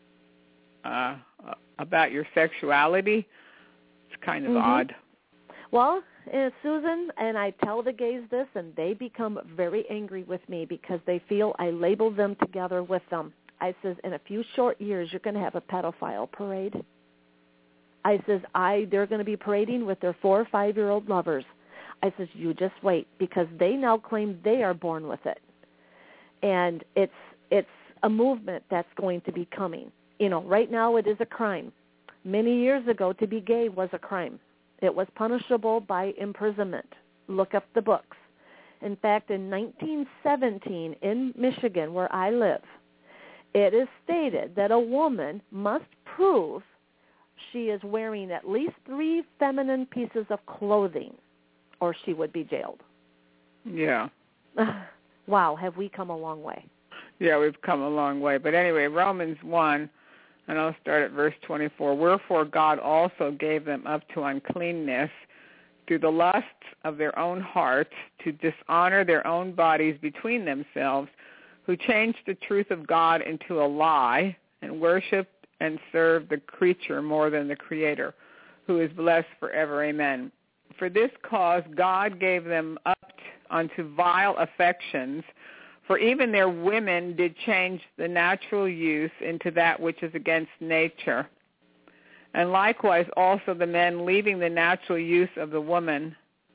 Speaker 3: uh, about your sexuality, it's kind of
Speaker 1: mm-hmm.
Speaker 3: odd.
Speaker 1: Well, uh, Susan, and I tell the gays this, and they become very angry with me because they feel I label them together with them. I says, in a few short years, you're going to have a pedophile parade. I says, I they're going to be parading with their four or five-year-old lovers. I says, you just wait, because they now claim they are born with it. And it's it's a movement that's going to be coming. You know, right now it is a crime. Many years ago, to be gay was a crime. It was punishable by imprisonment. Look up the books. In fact, in nineteen seventeen, in Michigan, where I live, it is stated that a woman must prove she is wearing at least three feminine pieces of clothing, or she would be jailed.
Speaker 3: Yeah.
Speaker 1: Wow, have we come a long way.
Speaker 3: Yeah, we've come a long way. But anyway, Romans one, and I'll start at verse twenty-four. Wherefore God also gave them up to uncleanness through the lusts of their own hearts, to dishonor their own bodies between themselves, who changed the truth of God into a lie, and worshipped and served the creature more than the Creator, who is blessed forever. Amen. For this cause God gave them up unto vile affections, for even their women did change the natural use into that which is against nature. And likewise also the men, leaving the natural use of the woman,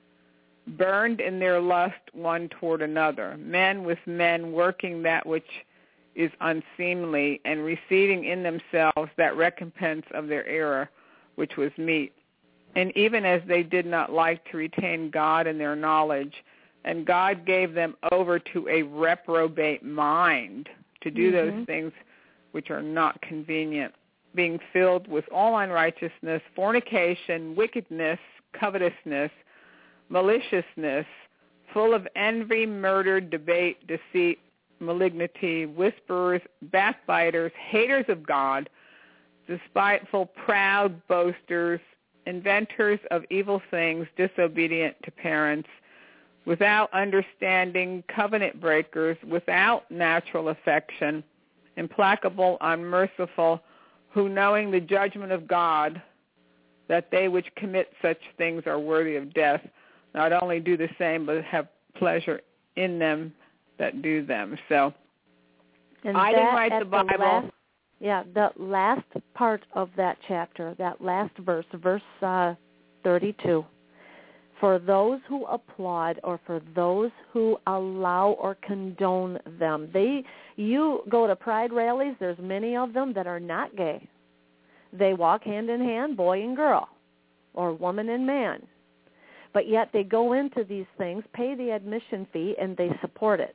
Speaker 3: burned in their lust one toward another, men with men working that which is unseemly, and receiving in themselves that recompense of their error, which was meat. And even as they did not like to retain God in their knowledge, and God gave them over to a reprobate mind to do mm-hmm. those things which are not convenient, being filled with all unrighteousness, fornication, wickedness, covetousness, maliciousness, full of envy, murder, debate, deceit, malignity, whisperers, backbiters, haters of God, despiteful, proud, boasters, inventors of evil things, disobedient to parents, without understanding, covenant breakers, without natural affection, implacable, unmerciful, who knowing the judgment of God, that they which commit such things are worthy of death, not only do the same, but have pleasure in them that do them. So
Speaker 1: and
Speaker 3: I didn't write the Bible.
Speaker 1: The last, yeah, the last part of that chapter, that last verse, verse uh, thirty-two, for those who applaud or for those who allow or condone them. They, you go to pride rallies, there's many of them that are not gay. They walk hand in hand, boy and girl, or woman and man. But yet they go into these things, pay the admission fee, and they support it.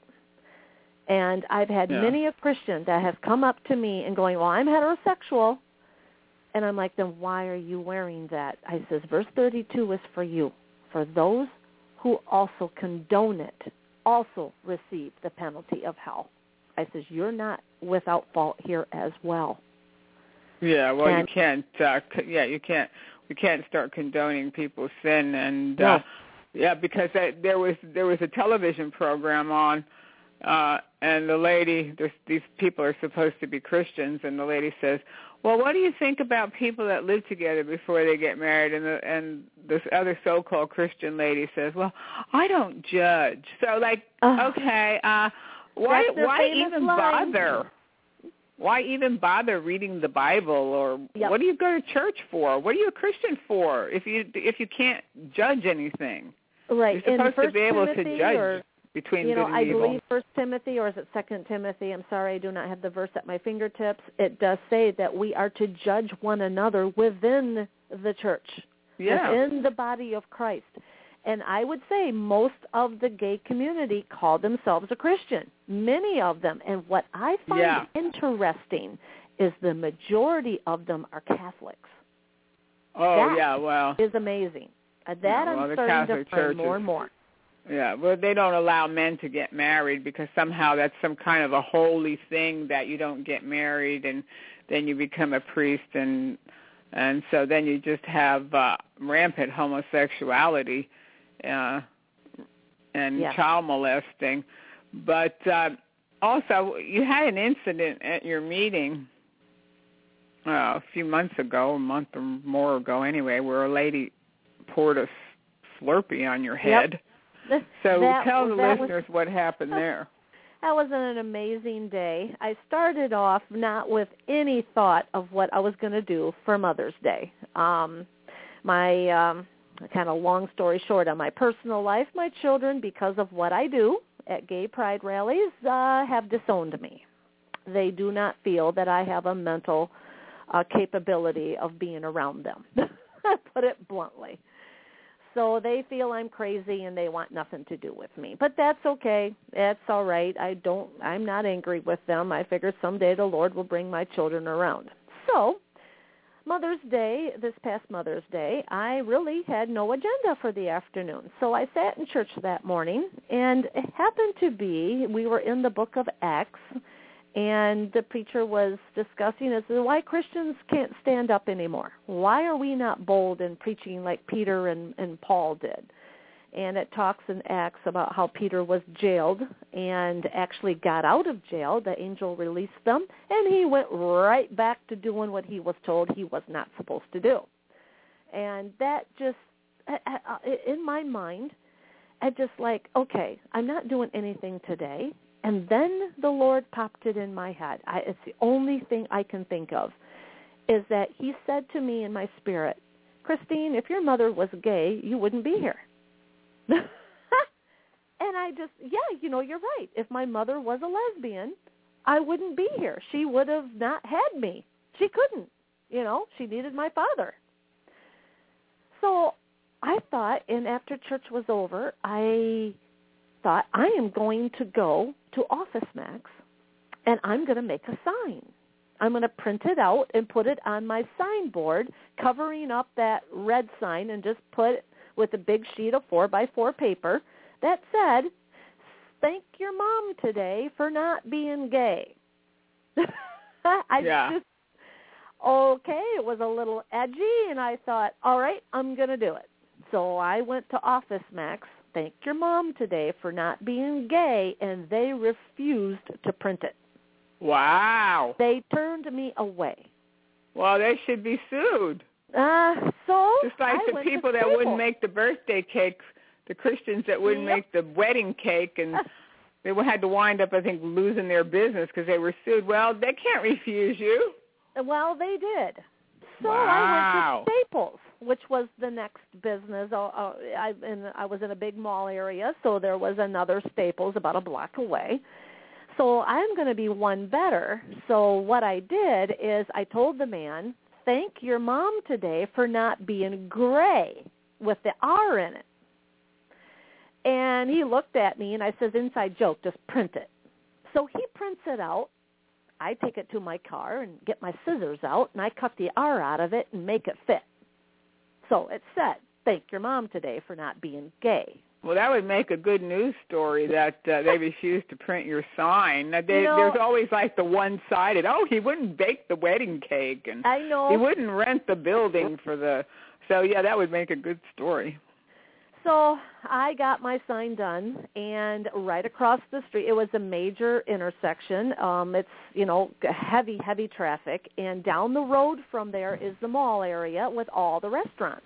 Speaker 1: And I've had yeah. many a Christian that has come up to me and going, well, I'm heterosexual. And I'm like, then why are you wearing that? I says, verse thirty-two is for you. For those who also condone it also receive the penalty of hell. I says, you're not without fault here as well.
Speaker 3: Yeah, well,
Speaker 1: and,
Speaker 3: you can't. Uh, yeah, you can't. We can't start condoning people's sin, and
Speaker 1: no.
Speaker 3: uh, yeah, because I, there was there was a television program on, uh, and the lady, these people are supposed to be Christians, and the lady says, well, what do you think about people that live together before they get married? And the, and this other so-called Christian lady says, well, I don't judge. So, like, uh, okay, uh, why why even
Speaker 1: line.
Speaker 3: bother? Why even bother reading the Bible, or
Speaker 1: yep.
Speaker 3: what do you go to church for? What are you a Christian for if you if you can't judge anything?
Speaker 1: Right.
Speaker 3: You're supposed
Speaker 1: In
Speaker 3: to be able
Speaker 1: Timothy
Speaker 3: to judge
Speaker 1: or,
Speaker 3: between
Speaker 1: you know,
Speaker 3: good and
Speaker 1: I
Speaker 3: evil.
Speaker 1: I believe First Timothy, or is it Second Timothy? I'm sorry, I do not have the verse at my fingertips. It does say that we are to judge one another within the church,
Speaker 3: yeah.
Speaker 1: within the body of Christ. And I would say most of the gay community call themselves a Christian, many of them. And what I find
Speaker 3: yeah.
Speaker 1: interesting is the majority of them are Catholics.
Speaker 3: Oh,
Speaker 1: that
Speaker 3: yeah, well.
Speaker 1: is amazing. Uh, that
Speaker 3: yeah, well,
Speaker 1: I'm
Speaker 3: the
Speaker 1: starting
Speaker 3: Catholic
Speaker 1: to find
Speaker 3: churches,
Speaker 1: more and more.
Speaker 3: Yeah, well, they don't allow men to get married because somehow that's some kind of a holy thing that you don't get married and then you become a priest, and and so then you just have uh, rampant homosexuality uh, and
Speaker 1: yeah.
Speaker 3: child molesting. But uh, also, you had an incident at your meeting uh, a few months ago, a month or more ago anyway, where a lady poured a Slurpee on your head.
Speaker 1: Yep.
Speaker 3: So
Speaker 1: that,
Speaker 3: tell the
Speaker 1: that
Speaker 3: listeners
Speaker 1: was,
Speaker 3: what happened there.
Speaker 1: That was an amazing day. I started off not with any thought of what I was going to do for Mother's Day. Um, my um, kind of long story short, on my personal life, my children, because of what I do at gay pride rallies, uh, have disowned me. They do not feel that I have a mental uh, capability of being around them, put it bluntly. So they feel I'm crazy and they want nothing to do with me. But that's okay. That's all right. I don't, I'm not angry with them. I figure someday the Lord will bring my children around. So Mother's Day, this past Mother's Day, I really had no agenda for the afternoon. So I sat in church that morning, and it happened to be, we were in the book of Acts, and the preacher was discussing as to why Christians can't stand up anymore. Why are we not bold in preaching like Peter and, and Paul did? And it talks in Acts about how Peter was jailed and actually got out of jail. The angel released them, and he went right back to doing what he was told he was not supposed to do. And that just, in my mind, I just like, okay, I'm not doing anything today. And then the Lord popped it in my head. I, it's the only thing I can think of, is that he said to me in my spirit, Christine, if your mother was gay, you wouldn't be here. And I just, yeah, you know, you're right. If my mother was a lesbian, I wouldn't be here. She would have not had me. She couldn't. You know, she needed my father. So I thought, and after church was over, I thought, I am going to go to OfficeMax, and I'm going to make a sign. I'm going to print it out and put it on my signboard, covering up that red sign, and just put it with a big sheet of four by four paper that said, thank your mom today for not being gay. I
Speaker 3: yeah.
Speaker 1: just, okay, it was a little edgy, and I thought, all right, I'm going to do it. So I went to OfficeMax, thank your mom today for not being gay, and they refused to print it.
Speaker 3: Wow.
Speaker 1: They turned me away.
Speaker 3: Well, they should be sued.
Speaker 1: Uh, so
Speaker 3: Just like
Speaker 1: I
Speaker 3: the people that wouldn't make the birthday cakes, the Christians that wouldn't
Speaker 1: yep.
Speaker 3: make the wedding cake, and they had to wind up, I think, losing their business because they were sued. Well, they can't refuse you.
Speaker 1: Well, they did. So
Speaker 3: wow.
Speaker 1: I went to Staples, which was the next business. Uh, uh, I, and I was in a big mall area, so there was another Staples about a block away. So I'm going to be one better. So what I did is I told the man, thank your mom today for not being gray with the R in it. And he looked at me, and I says, inside joke, just print it. So he prints it out. I take it to my car and get my scissors out, and I cut the R out of it and make it fit. So it said, thank your mom today for not being gay.
Speaker 3: Well, that would make a good news story that uh, they refused to print your sign. Now, they,
Speaker 1: you know,
Speaker 3: there's always like the one-sided, oh, he wouldn't bake the wedding cake, and
Speaker 1: I know.
Speaker 3: he wouldn't rent the building for the, so yeah, that would make a good story.
Speaker 1: So I got my sign done, and right across the street, it was a major intersection. Um, it's, you know, heavy, heavy traffic, and down the road from there is the mall area with all the restaurants.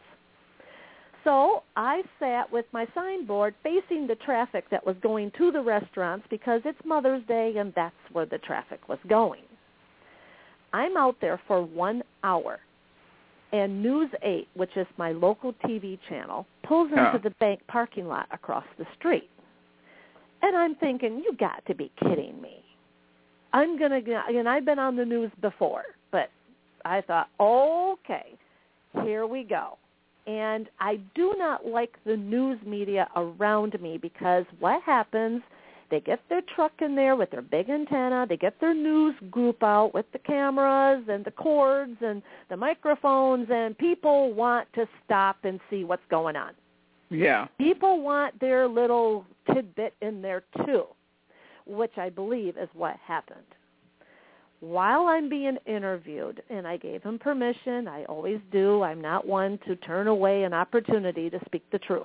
Speaker 1: So I sat with my signboard facing the traffic that was going to the restaurants because it's Mother's Day, and that's where the traffic was going. I'm out there for one hour. And News eight, which is my local T V channel, pulls into
Speaker 3: oh.
Speaker 1: the bank parking lot across the street. And I'm thinking, you got to be kidding me. I'm going to, and I've been on the news before, but I thought, okay, here we go. And I do not like the news media around me because what happens, they get their truck in there with their big antenna. They get their news group out with the cameras and the cords and the microphones, and people want to stop and see what's going on.
Speaker 3: Yeah.
Speaker 1: People want their little tidbit in there too, which I believe is what happened. While I'm being interviewed, and I gave him permission, I always do. I'm not one to turn away an opportunity to speak the truth.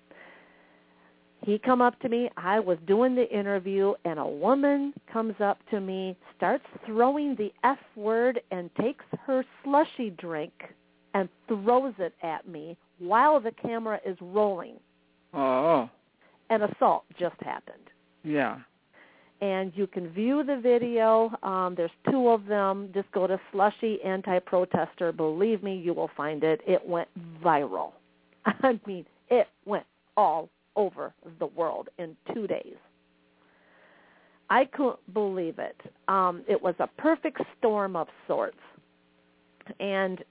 Speaker 1: He come up to me, I was doing the interview, and a woman comes up to me, starts throwing the F word, and takes her slushy drink and throws it at me while the camera is rolling.
Speaker 3: Oh.
Speaker 1: An assault just happened.
Speaker 3: Yeah.
Speaker 1: And you can view the video. Um, there's two of them. Just go to Slushy Anti-Protester. Believe me, you will find it. It went viral. I mean, it went all over the world in two days. I couldn't believe it. Um, it was a perfect storm of sorts. And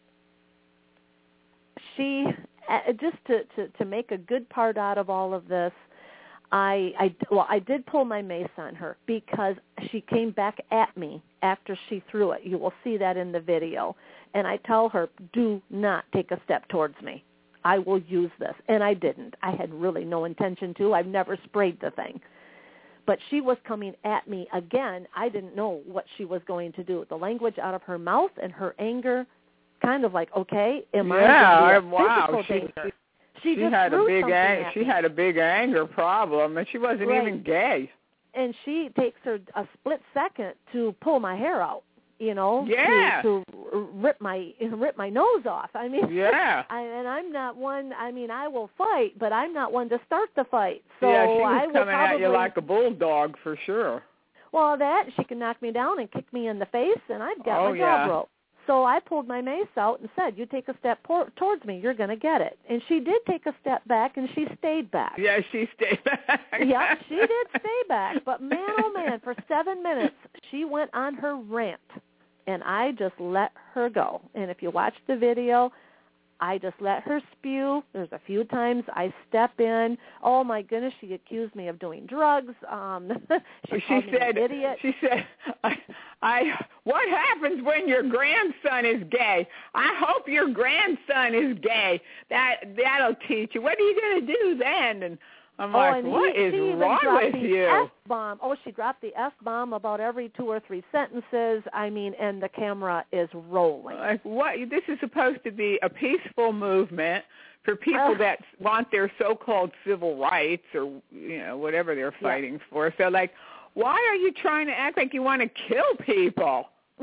Speaker 1: she, uh, just to, to, to make a good part out of all of this, I, I, well, I did pull my mace on her because she came back at me after she threw it. You will see that in the video. And I tell her, do not take a step towards me. I will use this. And I didn't. I had really no intention to. I've never sprayed the thing. But she was coming at me again. I didn't know what she was going to do. The language out of her mouth and her anger, kind of like, okay, am
Speaker 3: yeah,
Speaker 1: I
Speaker 3: I,
Speaker 1: going to
Speaker 3: wow.
Speaker 1: She,
Speaker 3: She,
Speaker 1: she,
Speaker 3: she
Speaker 1: just
Speaker 3: had a big
Speaker 1: ang-
Speaker 3: she had a big anger problem, and she wasn't
Speaker 1: right.
Speaker 3: even gay.
Speaker 1: And she takes her a split second to pull my hair out. you know,
Speaker 3: yeah.
Speaker 1: to, to rip my rip my nose off. I mean,
Speaker 3: yeah.
Speaker 1: I, and I'm not one. I mean, I will fight, but I'm not one to start the fight. So
Speaker 3: yeah, she was
Speaker 1: I will
Speaker 3: coming
Speaker 1: probably,
Speaker 3: at you like a bulldog for sure.
Speaker 1: Well, that she can knock me down and kick me in the face, and I've got
Speaker 3: oh,
Speaker 1: my
Speaker 3: yeah.
Speaker 1: jaw broke. So I pulled my mace out and said, "You take a step por- towards me, you're going to get it." And she did take a step back, and she stayed back.
Speaker 3: Yeah, she stayed back.
Speaker 1: Yeah, she did stay back. But man, oh man, for seven minutes, she went on her rant, and I just let her go. And if you watch the video, I just let her spew. There's a few times I step in. Oh my goodness, she accused me of doing drugs. Um, she,
Speaker 3: she
Speaker 1: called me
Speaker 3: said,
Speaker 1: an idiot.
Speaker 3: She said, I, I, what happens when your grandson is gay? I hope your grandson is gay. That that'll teach you. What are you going to do then? And I'm
Speaker 1: oh,
Speaker 3: like,
Speaker 1: and
Speaker 3: what
Speaker 1: he,
Speaker 3: is
Speaker 1: she even
Speaker 3: wrong
Speaker 1: dropped
Speaker 3: with
Speaker 1: the
Speaker 3: you?
Speaker 1: F-bomb. Oh, she dropped the F-bomb about every two or three sentences. I mean, and the camera is rolling.
Speaker 3: Like, what? This is supposed to be a peaceful movement for people
Speaker 1: Uh,
Speaker 3: that want their so-called civil rights or, you know, whatever they're fighting yeah. for. So, like, why are you trying to act like you want to kill people?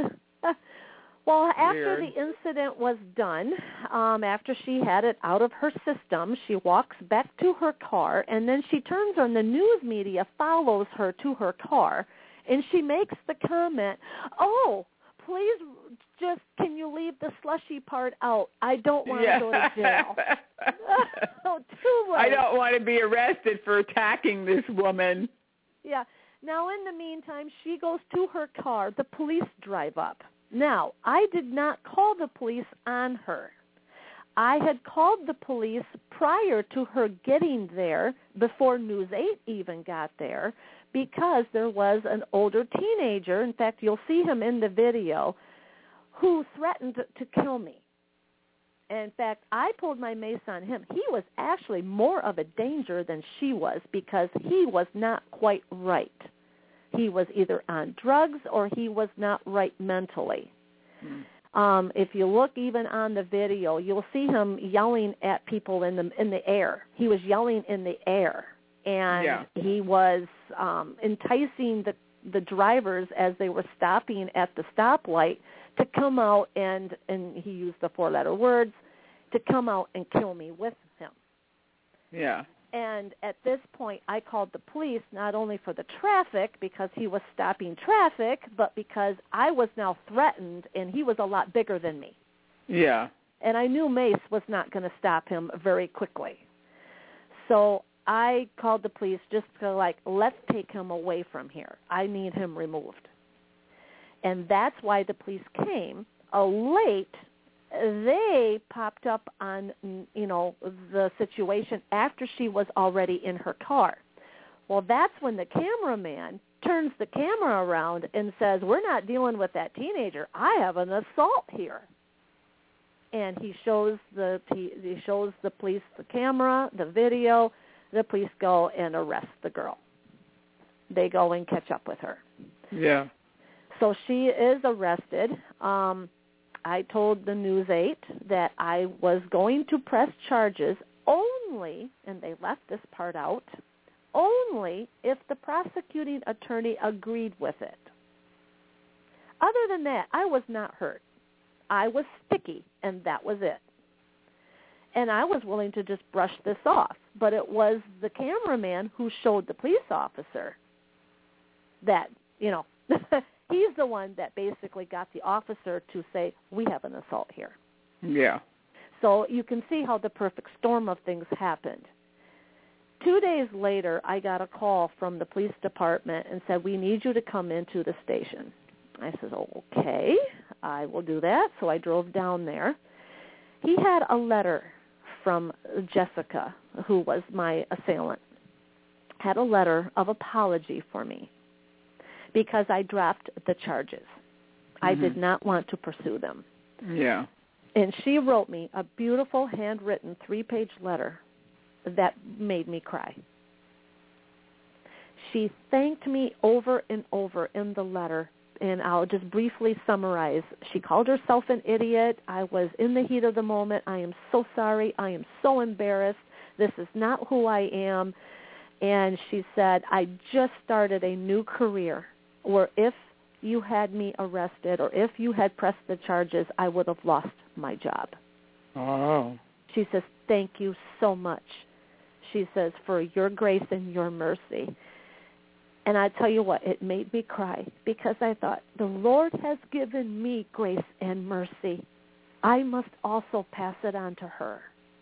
Speaker 1: Well, after
Speaker 3: Weird.
Speaker 1: the incident was done, um, after she had it out of her system, she walks back to her car, and then she turns on the news media, follows her to her car, and she makes the comment, "Oh, please just, can you leave the slushy part out? I don't want
Speaker 3: yeah.
Speaker 1: to go to jail." Oh, too late.
Speaker 3: I don't want to be arrested for attacking this woman.
Speaker 1: Yeah. Now, in the meantime, she goes to her car. The police drive up. Now, I did not call the police on her. I had called the police prior to her getting there, before News eight even got there, because there was an older teenager, in fact, you'll see him in the video, who threatened to kill me. In fact, I pulled my mace on him. He was actually more of a danger than she was because he was not quite right. He was either on drugs or he was not right mentally. Hmm. Um, if you look even on the video, you'll see him yelling at people in the in the air. He was yelling in the air, and
Speaker 3: yeah.
Speaker 1: he was um, enticing the the drivers as they were stopping at the stoplight to come out and and he used the four-letter words to come out and kill me with him.
Speaker 3: Yeah.
Speaker 1: And at this point, I called the police not only for the traffic because he was stopping traffic, but because I was now threatened, and he was a lot bigger than me.
Speaker 3: Yeah.
Speaker 1: And I knew Mace was not going to stop him very quickly. So I called the police just to, like, let's take him away from here. I need him removed. And that's why the police came. A late They popped up on, you know, the situation after she was already in her car. Well, that's when the cameraman turns the camera around and says, "We're not dealing with that teenager. I have an assault here." And he shows the he shows the police the camera, the video. The police go and arrest the girl. They go and catch up with her.
Speaker 3: Yeah.
Speaker 1: So she is arrested. Um, I told the News eight that I was going to press charges only, and they left this part out, only if the prosecuting attorney agreed with it. Other than that, I was not hurt. I was sticky, and that was it. And I was willing to just brush this off, but it was the cameraman who showed the police officer that, you know, he's the one that basically got the officer to say, "We have an assault here."
Speaker 3: Yeah.
Speaker 1: So you can see how the perfect storm of things happened. Two days later, I got a call from the police department and said, "We need you to come into the station." I said, "Oh, okay, I will do that." So I drove down there. He had a letter from Jessica, who was my assailant, had a letter of apology for me because I dropped the charges. Mm-hmm. I did not want to pursue them.
Speaker 3: Yeah.
Speaker 1: And she wrote me a beautiful handwritten three-page letter that made me cry. She thanked me over and over in the letter, and I'll just briefly summarize. She called herself an idiot. I was in the heat of the moment. I am so sorry. I am so embarrassed. This is not who I am. And she said, "I just started a new career where if you had me arrested or if you had pressed the charges, I would have lost my job.
Speaker 3: Oh.
Speaker 1: She says, thank you so much. She says, for your grace and your mercy. And I tell you what, it made me cry because I thought, the Lord has given me grace and mercy. I must also pass it on to her.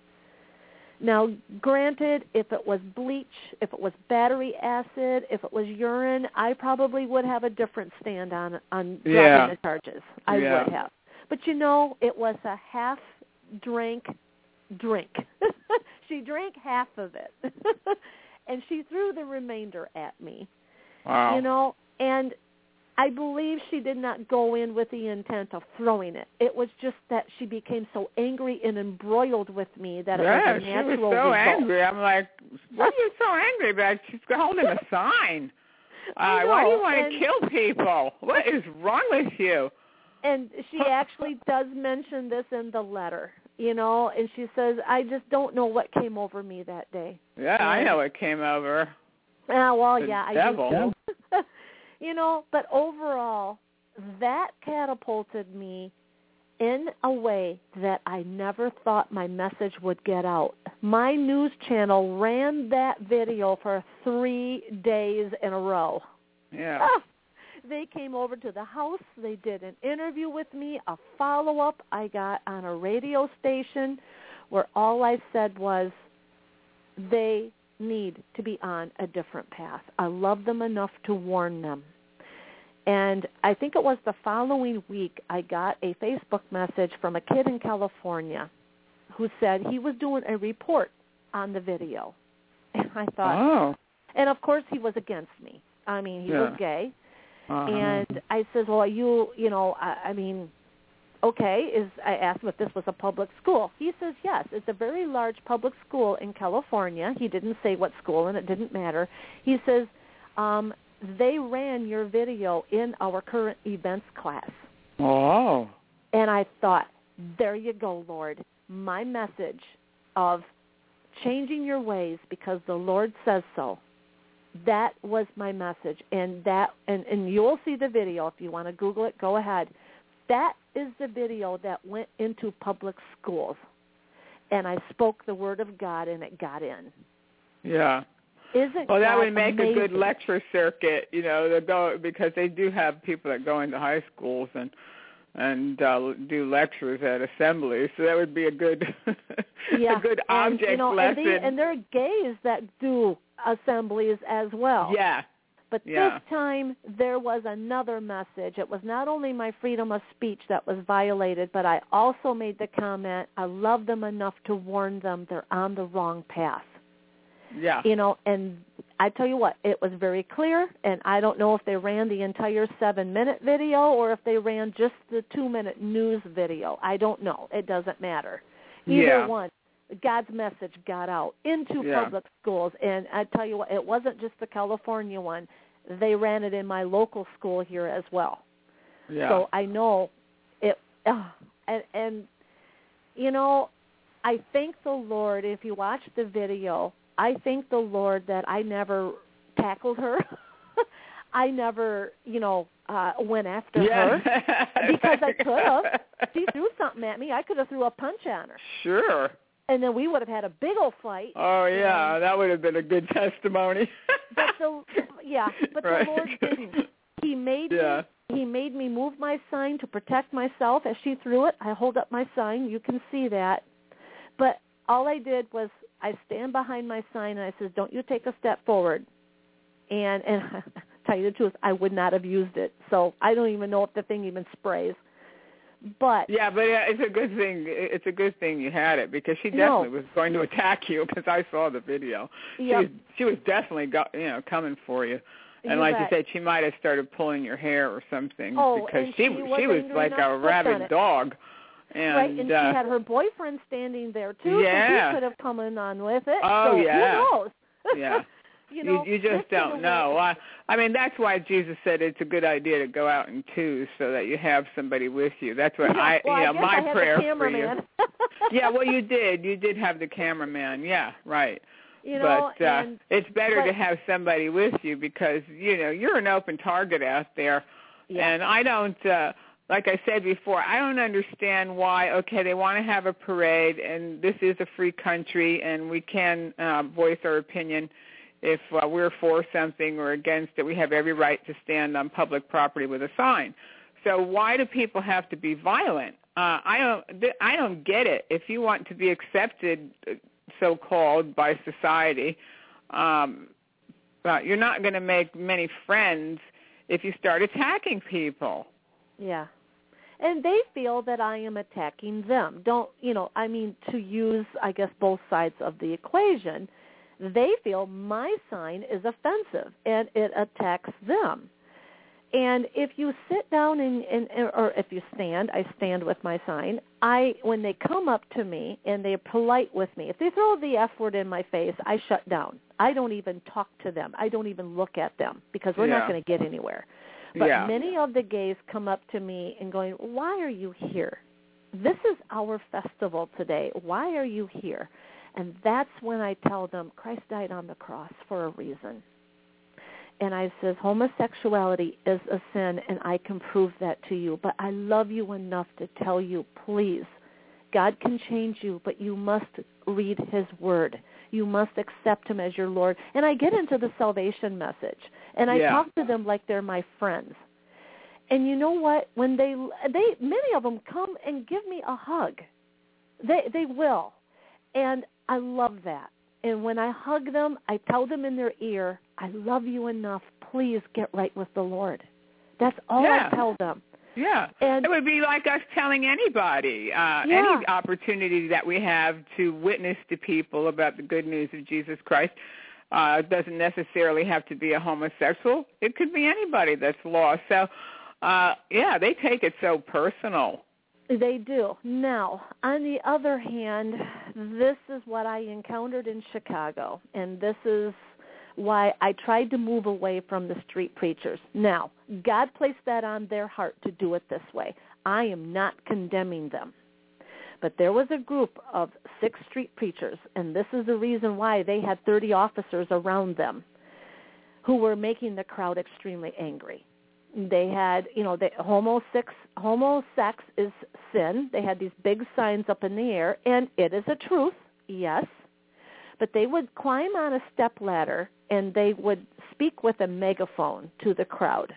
Speaker 1: Now, granted, if it was bleach, if it was battery acid, if it was urine, I probably would have a different stand on, on dropping
Speaker 3: yeah.
Speaker 1: the charges. I
Speaker 3: yeah.
Speaker 1: would have. But, you know, it was a half-drink drink. She drank half of it, and she threw the remainder at me.
Speaker 3: Wow.
Speaker 1: You know, and I believe she did not go in with the intent of throwing it. It was just that she became so angry and embroiled with me that it
Speaker 3: yeah,
Speaker 1: was a natural
Speaker 3: she was so
Speaker 1: result.
Speaker 3: angry. I'm like, what are you so angry about? She's holding a sign. Uh,
Speaker 1: know,
Speaker 3: why do you want
Speaker 1: and,
Speaker 3: to kill people? What is wrong with you?
Speaker 1: And she actually does mention this in the letter, you know, and she says, I just don't know what came over me that day.
Speaker 3: Yeah,
Speaker 1: and,
Speaker 3: I know what came over.
Speaker 1: Ah, well,
Speaker 3: the
Speaker 1: yeah,
Speaker 3: devil.
Speaker 1: I do too. You know, but overall, that catapulted me in a way that I never thought my message would get out. My news channel ran that video for three days in a row.
Speaker 3: Yeah.
Speaker 1: Ah, they came over to the house. They did an interview with me, a follow-up. I got on a radio station where all I said was, they need to be on a different path. I love them enough to warn them. And I think it was the following week I got a Facebook message from a kid in California who said he was doing a report on the video. And I thought,
Speaker 3: oh.
Speaker 1: And of course he was against me. I mean, he
Speaker 3: yeah.
Speaker 1: was gay.
Speaker 3: Uh-huh.
Speaker 1: And I said, well, you, you know, I, I mean, okay, is I asked him if this was a public school. He says, yes, it's a very large public school in California. He didn't say what school, and it didn't matter. He says, um, they ran your video in our current events class.
Speaker 3: Oh.
Speaker 1: And I thought, there you go, Lord. My message of changing your ways because the Lord says so. That was my message. And that and, and you'll see the video. If you want to Google it, go ahead. That is the video that went into public schools. And I spoke the word of God, and it got in.
Speaker 3: Yeah.
Speaker 1: Isn't
Speaker 3: well, that
Speaker 1: God
Speaker 3: would make
Speaker 1: amazing?
Speaker 3: a good lecture circuit, you know, to go because they do have people that go into high schools and and uh, do lectures at assemblies. So that would be a good
Speaker 1: yeah.
Speaker 3: a good
Speaker 1: and,
Speaker 3: object
Speaker 1: you know,
Speaker 3: lesson.
Speaker 1: And, they, and there are gays that do assemblies as well.
Speaker 3: Yeah.
Speaker 1: But
Speaker 3: yeah.
Speaker 1: this time there was another message. It was not only my freedom of speech that was violated, but I also made the comment, I love them enough to warn them they're on the wrong path.
Speaker 3: Yeah.
Speaker 1: You know, and I tell you what, it was very clear, and I don't know if they ran the entire seven-minute video or if they ran just the two-minute news video. I don't know. It doesn't matter. Either
Speaker 3: yeah.
Speaker 1: one. God's message got out into
Speaker 3: yeah.
Speaker 1: public schools, and I tell you what, it wasn't just the California one. They ran it in my local school here as well.
Speaker 3: Yeah.
Speaker 1: So I know it, uh, and, and, you know, I thank the Lord, if you watch the video, I thank the Lord that I never tackled her. I never, you know, uh, went after
Speaker 3: yeah.
Speaker 1: her because I could have. She threw something at me. I could have threw a punch on her.
Speaker 3: Sure.
Speaker 1: And then we would have had a big old fight.
Speaker 3: Oh, yeah,
Speaker 1: and,
Speaker 3: that would have been a good testimony.
Speaker 1: but the yeah, but
Speaker 3: right.
Speaker 1: the Lord didn't. He made
Speaker 3: yeah.
Speaker 1: me he made me move my sign to protect myself. As she threw it, I hold up my sign. You can see that. But all I did was I stand behind my sign and I says, "Don't you take a step forward." And and tell you the truth, I would not have used it. So I don't even know if the thing even sprays. But
Speaker 3: yeah, but yeah, it's a good thing. It's a good thing you had it because she definitely
Speaker 1: no.
Speaker 3: was going to attack you because I saw the video. She
Speaker 1: yep.
Speaker 3: was she was definitely got, you know coming for you, and
Speaker 1: you
Speaker 3: like
Speaker 1: bet.
Speaker 3: you said, she might have started pulling your hair or something
Speaker 1: oh,
Speaker 3: because
Speaker 1: and
Speaker 3: she
Speaker 1: she was,
Speaker 3: she was like a rabid dog. And,
Speaker 1: right, and
Speaker 3: uh,
Speaker 1: she had her boyfriend standing there too,
Speaker 3: yeah.
Speaker 1: so he could have come in on with it.
Speaker 3: Oh
Speaker 1: so
Speaker 3: yeah.
Speaker 1: Who knows?
Speaker 3: yeah.
Speaker 1: You know,
Speaker 3: you, you just don't know. I, I mean, that's why Jesus said it's a good idea to go out in twos so that you have somebody with you. That's what
Speaker 1: yeah,
Speaker 3: I,
Speaker 1: well,
Speaker 3: you know,
Speaker 1: I guess
Speaker 3: my
Speaker 1: I had
Speaker 3: prayer
Speaker 1: the
Speaker 3: for you.
Speaker 1: cameraman.
Speaker 3: yeah, well, you did. You did have the cameraman. Yeah, right.
Speaker 1: You know,
Speaker 3: but uh,
Speaker 1: and,
Speaker 3: it's better
Speaker 1: but,
Speaker 3: to have somebody with you because you know you're an open target out there,
Speaker 1: Yeah.
Speaker 3: And I don't, uh, like I said before, I don't understand why, okay, they want to have a parade, and this is a free country, and we can uh, voice our opinion if uh, we're for something or against it. We have every right to stand on public property with a sign. So why do people have to be violent? Uh, I don't. Th- I don't get it. If you want to be accepted, so-called, by society, um, uh, you're not going to make many friends if you start attacking people.
Speaker 1: Yeah. And they feel that I am attacking them. Don't, you know, I mean, to use, I guess, both sides of the equation, they feel my sign is offensive and it attacks them. And if you sit down and, and or if you stand, I stand with my sign, I when they come up to me and they're polite with me, if they throw the F word in my face, I shut down. I don't even talk to them. I don't even look at them because we're
Speaker 3: yeah.
Speaker 1: not going to get anywhere. But
Speaker 3: yeah.
Speaker 1: many of the gays come up to me and going, why are you here? This is our festival today. Why are you here? And that's when I tell them Christ died on the cross for a reason. And I says, homosexuality is a sin, and I can prove that to you. But I love you enough to tell you, please, God can change you, but you must read his word. You must accept him as your Lord. And I get into the salvation message, and I
Speaker 3: yeah.
Speaker 1: talk to them like they're my friends. And you know what? When they, they many of them come and give me a hug. They they will. And I love that. And when I hug them, I tell them in their ear, I love you enough. Please get right with the Lord. That's all
Speaker 3: yeah.
Speaker 1: I tell them.
Speaker 3: Yeah.
Speaker 1: And
Speaker 3: it would be like us telling anybody, uh,
Speaker 1: yeah.
Speaker 3: any opportunity that we have to witness to people about the good news of Jesus Christ. Uh, it doesn't necessarily have to be a homosexual. It could be anybody that's lost. So, uh, yeah, they take it so personal.
Speaker 1: They do. Now, on the other hand, this is what I encountered in Chicago, and this is why I tried to move away from the street preachers. Now, God placed that on their heart to do it this way. I am not condemning them. But there was a group of six street preachers, and this is the reason why they had thirty officers around them who were making the crowd extremely angry. They had, you know, the homo sex, homo sex is sin. They had these big signs up in the air, and it is a truth, yes. But they would climb on a stepladder, and they would speak with a megaphone to the crowd.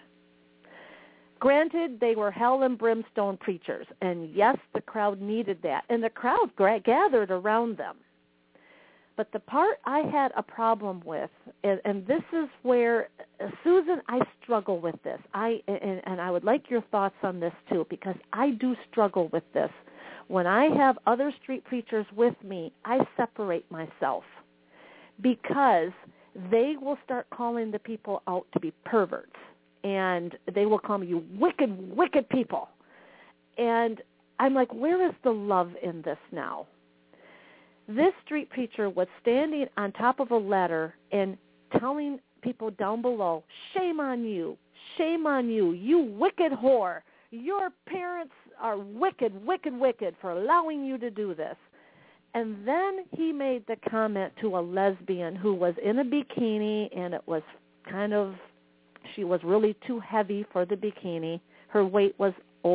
Speaker 1: Granted, they were hell and brimstone preachers, and yes, the crowd needed that, and the crowd gathered around them. But the part I had a problem with, and, and this is where, uh, Susan, I struggle with this. I and, and I would like your thoughts on this too, because I do struggle with this. When I have other street preachers with me, I separate myself because they will start calling the people out to be perverts, and they will call me, you wicked, wicked people. And I'm like, where is the love in this now? This street preacher was standing on top of a ladder and telling people down below, shame on you, shame on you, you wicked whore. Your parents are wicked, wicked, wicked for allowing you to do this. And then he made the comment to a lesbian who was in a bikini, and it was kind of, she was really too heavy for the bikini. Her weight was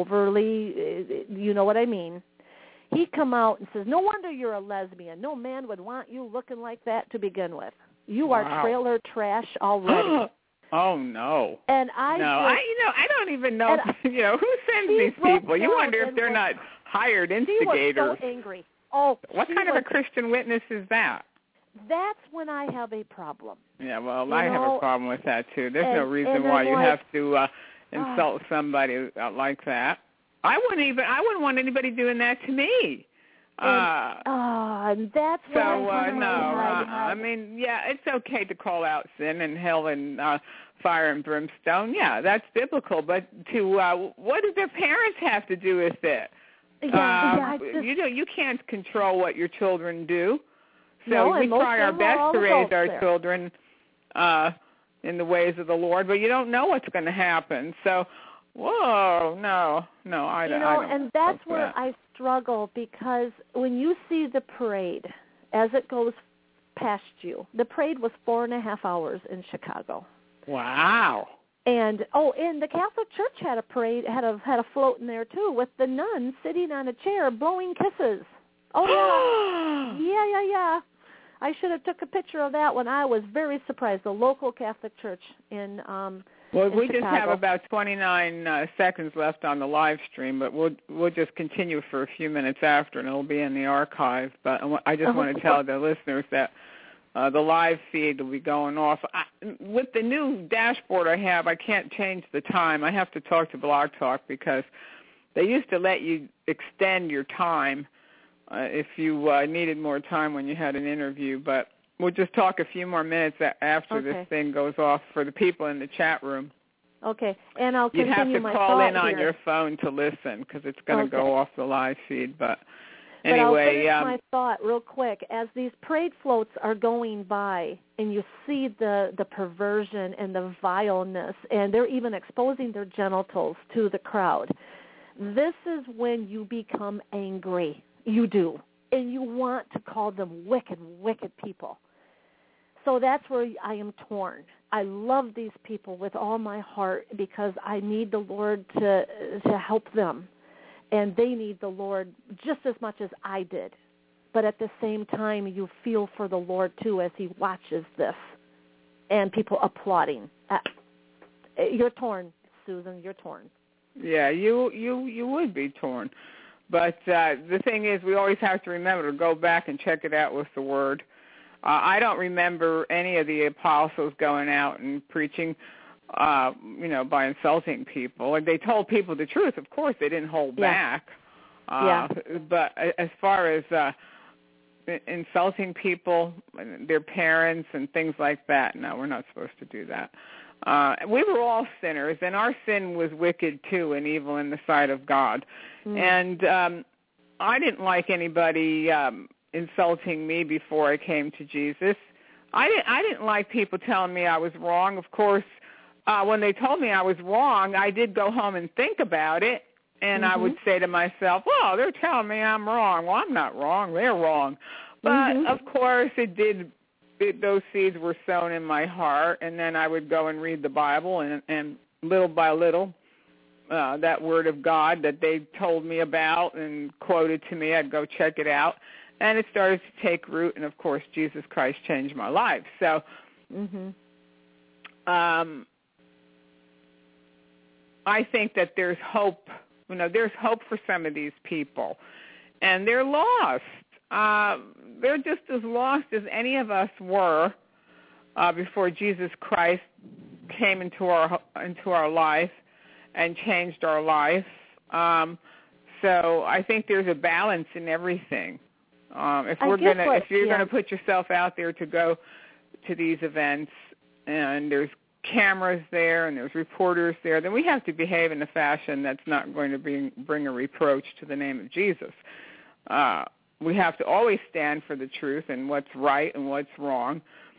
Speaker 1: overly, you know what I mean. He come out and says, no wonder you're a lesbian. No man would want you looking like that to begin with. You
Speaker 3: Wow.
Speaker 1: are trailer trash already.
Speaker 3: Oh, no.
Speaker 1: And I
Speaker 3: No,
Speaker 1: just,
Speaker 3: I, you know, I don't even know, if, you know, who sends these people? You wonder if they're
Speaker 1: was,
Speaker 3: not hired
Speaker 1: she
Speaker 3: instigators.
Speaker 1: was so angry. Oh,
Speaker 3: what kind
Speaker 1: was,
Speaker 3: of a Christian witness is that?
Speaker 1: That's when I have a problem.
Speaker 3: Yeah, well,
Speaker 1: you
Speaker 3: I
Speaker 1: know,
Speaker 3: have a problem with that, too. There's
Speaker 1: and,
Speaker 3: no reason
Speaker 1: and
Speaker 3: why you
Speaker 1: like,
Speaker 3: have to uh, insult uh, somebody uh, like that. I wouldn't even, I wouldn't want anybody doing that to me.
Speaker 1: And,
Speaker 3: uh,
Speaker 1: oh, and that's
Speaker 3: so,
Speaker 1: why I
Speaker 3: uh, no, uh, I mean, yeah, it's okay to call out sin and hell and uh, fire and brimstone. Yeah, that's biblical. But to uh, what do their parents have to do with it?
Speaker 1: Yeah,
Speaker 3: uh,
Speaker 1: yeah, just,
Speaker 3: you know, you can't control what your children do. So
Speaker 1: no,
Speaker 3: we try our best to raise our
Speaker 1: there.
Speaker 3: children uh, in the ways of the Lord, but you don't know what's going to happen. So, whoa, no, no, I,
Speaker 1: you know,
Speaker 3: I don't.
Speaker 1: and that's
Speaker 3: like
Speaker 1: where
Speaker 3: that.
Speaker 1: I struggle, because when you see the parade as it goes past you, the parade was four and a half hours in Chicago.
Speaker 3: Wow.
Speaker 1: And oh, and the Catholic Church had a parade, had a had a float in there too, with the nuns sitting on a chair blowing kisses. Oh yeah, yeah, yeah, yeah. I should have took a picture of that one. I was very surprised. The local Catholic Church in um
Speaker 3: well,
Speaker 1: in
Speaker 3: we
Speaker 1: Chicago.
Speaker 3: just have about twenty-nine uh, seconds left on the live stream, but we'll we'll just continue for a few minutes after, and it'll be in the archive. But I just want to tell the listeners that uh, the live feed will be going off. I, with the new dashboard I have, I can't change the time. I have to talk to Blog Talk because they used to let you extend your time uh, if you uh, needed more time when you had an interview, but we'll just talk a few more minutes after
Speaker 1: okay.
Speaker 3: this thing goes off for the people in the chat room.
Speaker 1: Okay, and I'll
Speaker 3: You'd
Speaker 1: continue
Speaker 3: have to
Speaker 1: my
Speaker 3: call in
Speaker 1: thought
Speaker 3: on
Speaker 1: here.
Speaker 3: your phone to listen because it's going to
Speaker 1: okay.
Speaker 3: go off the live feed. But
Speaker 1: But I'll
Speaker 3: anyway,
Speaker 1: finish
Speaker 3: um,
Speaker 1: my thought real quick. As these parade floats are going by and you see the, the perversion and the vileness, and they're even exposing their genitals to the crowd, this is when you become angry. You do. And you want to call them wicked, wicked people. So that's where I am torn. I love these people with all my heart because I need the Lord to to help them. And they need the Lord just as much as I did. But at the same time, you feel for the Lord, too, as he watches this and people applauding. Uh, you're torn, Susan. You're torn.
Speaker 3: Yeah, you, you, you would be torn. But uh, the thing is, we always have to remember to go back and check it out with the Word. Uh, I don't remember any of the apostles going out and preaching Uh, you know, by insulting people. Like they told people the truth. Of course, they didn't hold
Speaker 1: yeah.
Speaker 3: back. Uh,
Speaker 1: yeah.
Speaker 3: But as far as uh, insulting people, their parents, and things like that, no, we're not supposed to do that. Uh, we were all sinners, and our sin was wicked too and evil in the sight of God. Mm. And um, I didn't like anybody um, insulting me before I came to Jesus. I didn't. I didn't like people telling me I was wrong. Of course. Uh, when they told me I was wrong, I did go home and think about it, and mm-hmm. I would say to myself, well, they're telling me I'm wrong. Well, I'm not wrong. They're wrong. But, mm-hmm. of course, it did. It, those seeds were sown in my heart, and then I would go and read the Bible, and, and little by little, uh, that Word of God that they told me about and quoted to me, I'd go check it out, and it started to take root, and, of course, Jesus Christ changed my life. So,
Speaker 1: mm-hmm.
Speaker 3: um, I think that there's hope. You know, there's hope for some of these people, and they're lost. Uh, they're just as lost as any of us were uh, before Jesus Christ came into our into our life and changed our life. Um, so I think there's a balance in everything. Um, if we're gonna,
Speaker 1: what,
Speaker 3: if you're
Speaker 1: yeah.
Speaker 3: gonna put yourself out there to go to these events, and there's cameras there and there's reporters there, then we have to behave in a fashion that's not going to bring, bring a reproach to the name of Jesus. Uh, we have to always stand for the truth and what's right and what's wrong,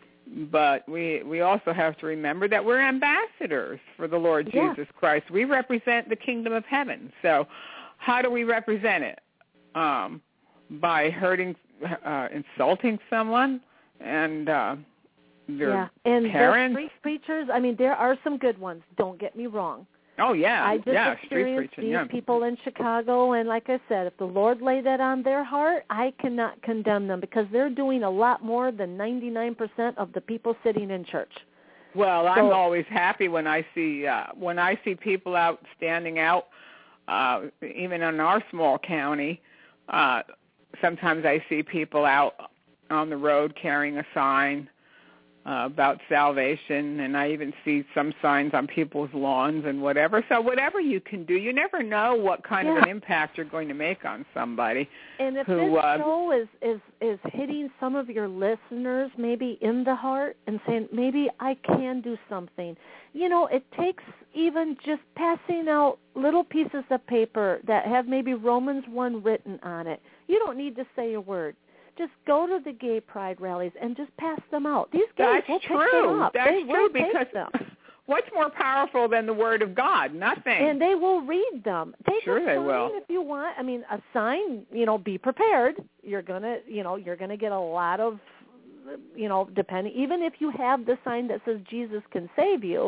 Speaker 3: but we we also have to remember that we're ambassadors for the Lord
Speaker 1: yeah.
Speaker 3: Jesus Christ. We represent the kingdom of heaven. So how do we represent it? Um, by hurting, uh, insulting someone and uh Their
Speaker 1: yeah, and
Speaker 3: parents.
Speaker 1: the street preachers, I mean, there are some good ones, don't get me wrong.
Speaker 3: Oh, yeah,
Speaker 1: I just
Speaker 3: yeah,
Speaker 1: experienced
Speaker 3: street preaching,
Speaker 1: these
Speaker 3: yeah.
Speaker 1: people in Chicago, and like I said, if the Lord laid that on their heart, I cannot condemn them because they're doing a lot more than ninety-nine percent of the people sitting in church.
Speaker 3: Well,
Speaker 1: so,
Speaker 3: I'm always happy when I see uh, when I see people out standing out, uh, even in our small county. Uh, sometimes I see people out on the road carrying a sign Uh, about salvation, and I even see some signs on people's lawns and whatever. So whatever you can do, you never know what kind
Speaker 1: yeah.
Speaker 3: of an impact you're going to make on somebody.
Speaker 1: And if
Speaker 3: who,
Speaker 1: this
Speaker 3: uh,
Speaker 1: show is, is, is hitting some of your listeners maybe in the heart and saying, maybe I can do something. You know, it takes even just passing out little pieces of paper that have maybe Romans one written on it. You don't need to say a word. Just go to the gay pride rallies and just pass them out. These guys
Speaker 3: That's
Speaker 1: will
Speaker 3: true.
Speaker 1: pick them up.
Speaker 3: That's
Speaker 1: they
Speaker 3: true
Speaker 1: will
Speaker 3: because
Speaker 1: take them.
Speaker 3: What's more powerful than the Word of God? Nothing.
Speaker 1: And they will read them. Take
Speaker 3: sure
Speaker 1: a
Speaker 3: they
Speaker 1: sign
Speaker 3: will.
Speaker 1: if you want. I mean, a sign, you know, be prepared. You're gonna, you know, you're gonna get a lot of, you know, depending. Even if you have the sign that says Jesus can save you,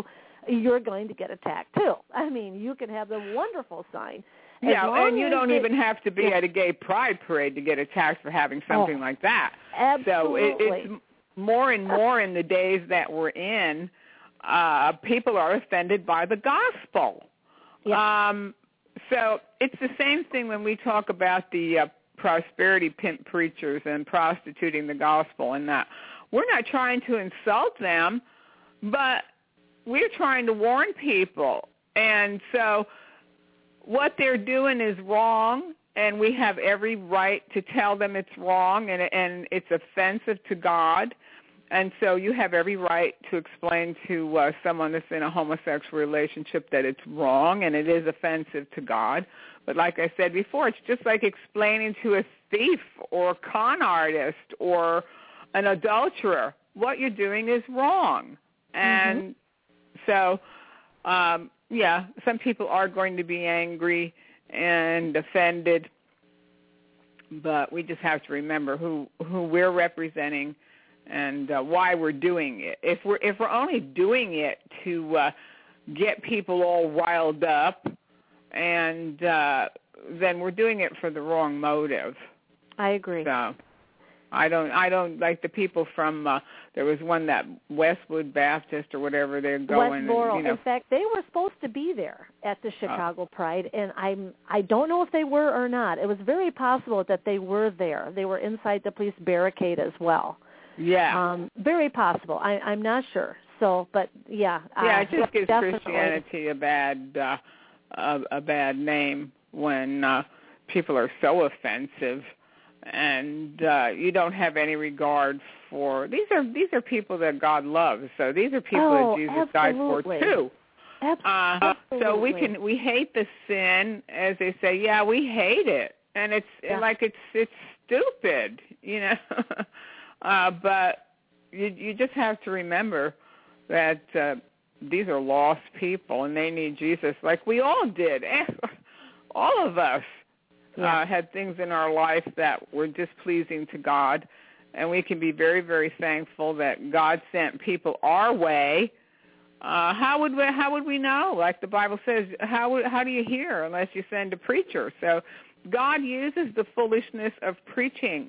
Speaker 1: you're going to get attacked too. I mean, you can have the wonderful sign. As
Speaker 3: yeah, and you don't
Speaker 1: it,
Speaker 3: even have to be
Speaker 1: yeah.
Speaker 3: at a gay pride parade to get attacked for having something
Speaker 1: oh,
Speaker 3: like that.
Speaker 1: Absolutely.
Speaker 3: So it, it's more and more in the days that we're in, uh, people are offended by the gospel.
Speaker 1: Yeah.
Speaker 3: Um, so it's the same thing when we talk about the uh, prosperity pimp preachers and prostituting the gospel and that. We're not trying to insult them, but we're trying to warn people. And so what they're doing is wrong, and we have every right to tell them it's wrong, and, and it's offensive to God. And so you have every right to explain to uh, someone that's in a homosexual relationship that it's wrong and it is offensive to God. But like I said before, it's just like explaining to a thief or a con artist or an adulterer, what you're doing is wrong. And mm-hmm. so, um, yeah, some people are going to be angry and offended, but we just have to remember who, who we're representing and uh, why we're doing it. If we're if we're only doing it to uh, get people all riled up, and uh, then we're doing it for the wrong motive.
Speaker 1: I agree.
Speaker 3: So I don't I don't like the people from uh, there was one that Westwood Baptist or whatever they're going.
Speaker 1: Westboro.
Speaker 3: And, you know,
Speaker 1: in fact, they were supposed to be there at the Chicago oh. Pride, and I'm I don't know if they were or not. It was very possible that they were there. They were inside the police barricade as well.
Speaker 3: Yeah.
Speaker 1: Um, very possible. I, I'm not sure. So, but yeah.
Speaker 3: Yeah,
Speaker 1: uh,
Speaker 3: it just gives
Speaker 1: definitely.
Speaker 3: Christianity a bad uh, a, a bad name when uh, people are so offensive, and uh, you don't have any regard for these are these are people that God loves. So these are people
Speaker 1: oh,
Speaker 3: that Jesus
Speaker 1: absolutely.
Speaker 3: died for too.
Speaker 1: Absolutely.
Speaker 3: Uh, so we can we hate the sin, as they say. Yeah, we hate it, and it's
Speaker 1: yeah.
Speaker 3: like it's it's stupid, you know. Uh, but you, you just have to remember that uh, these are lost people, and they need Jesus like we all did. All of us
Speaker 1: yeah.
Speaker 3: uh, had things in our life that were displeasing to God, and we can be very, very thankful that God sent people our way. Uh, how would we, how would we know? Like the Bible says, how would, how do you hear unless you send a preacher? So God uses the foolishness of preaching.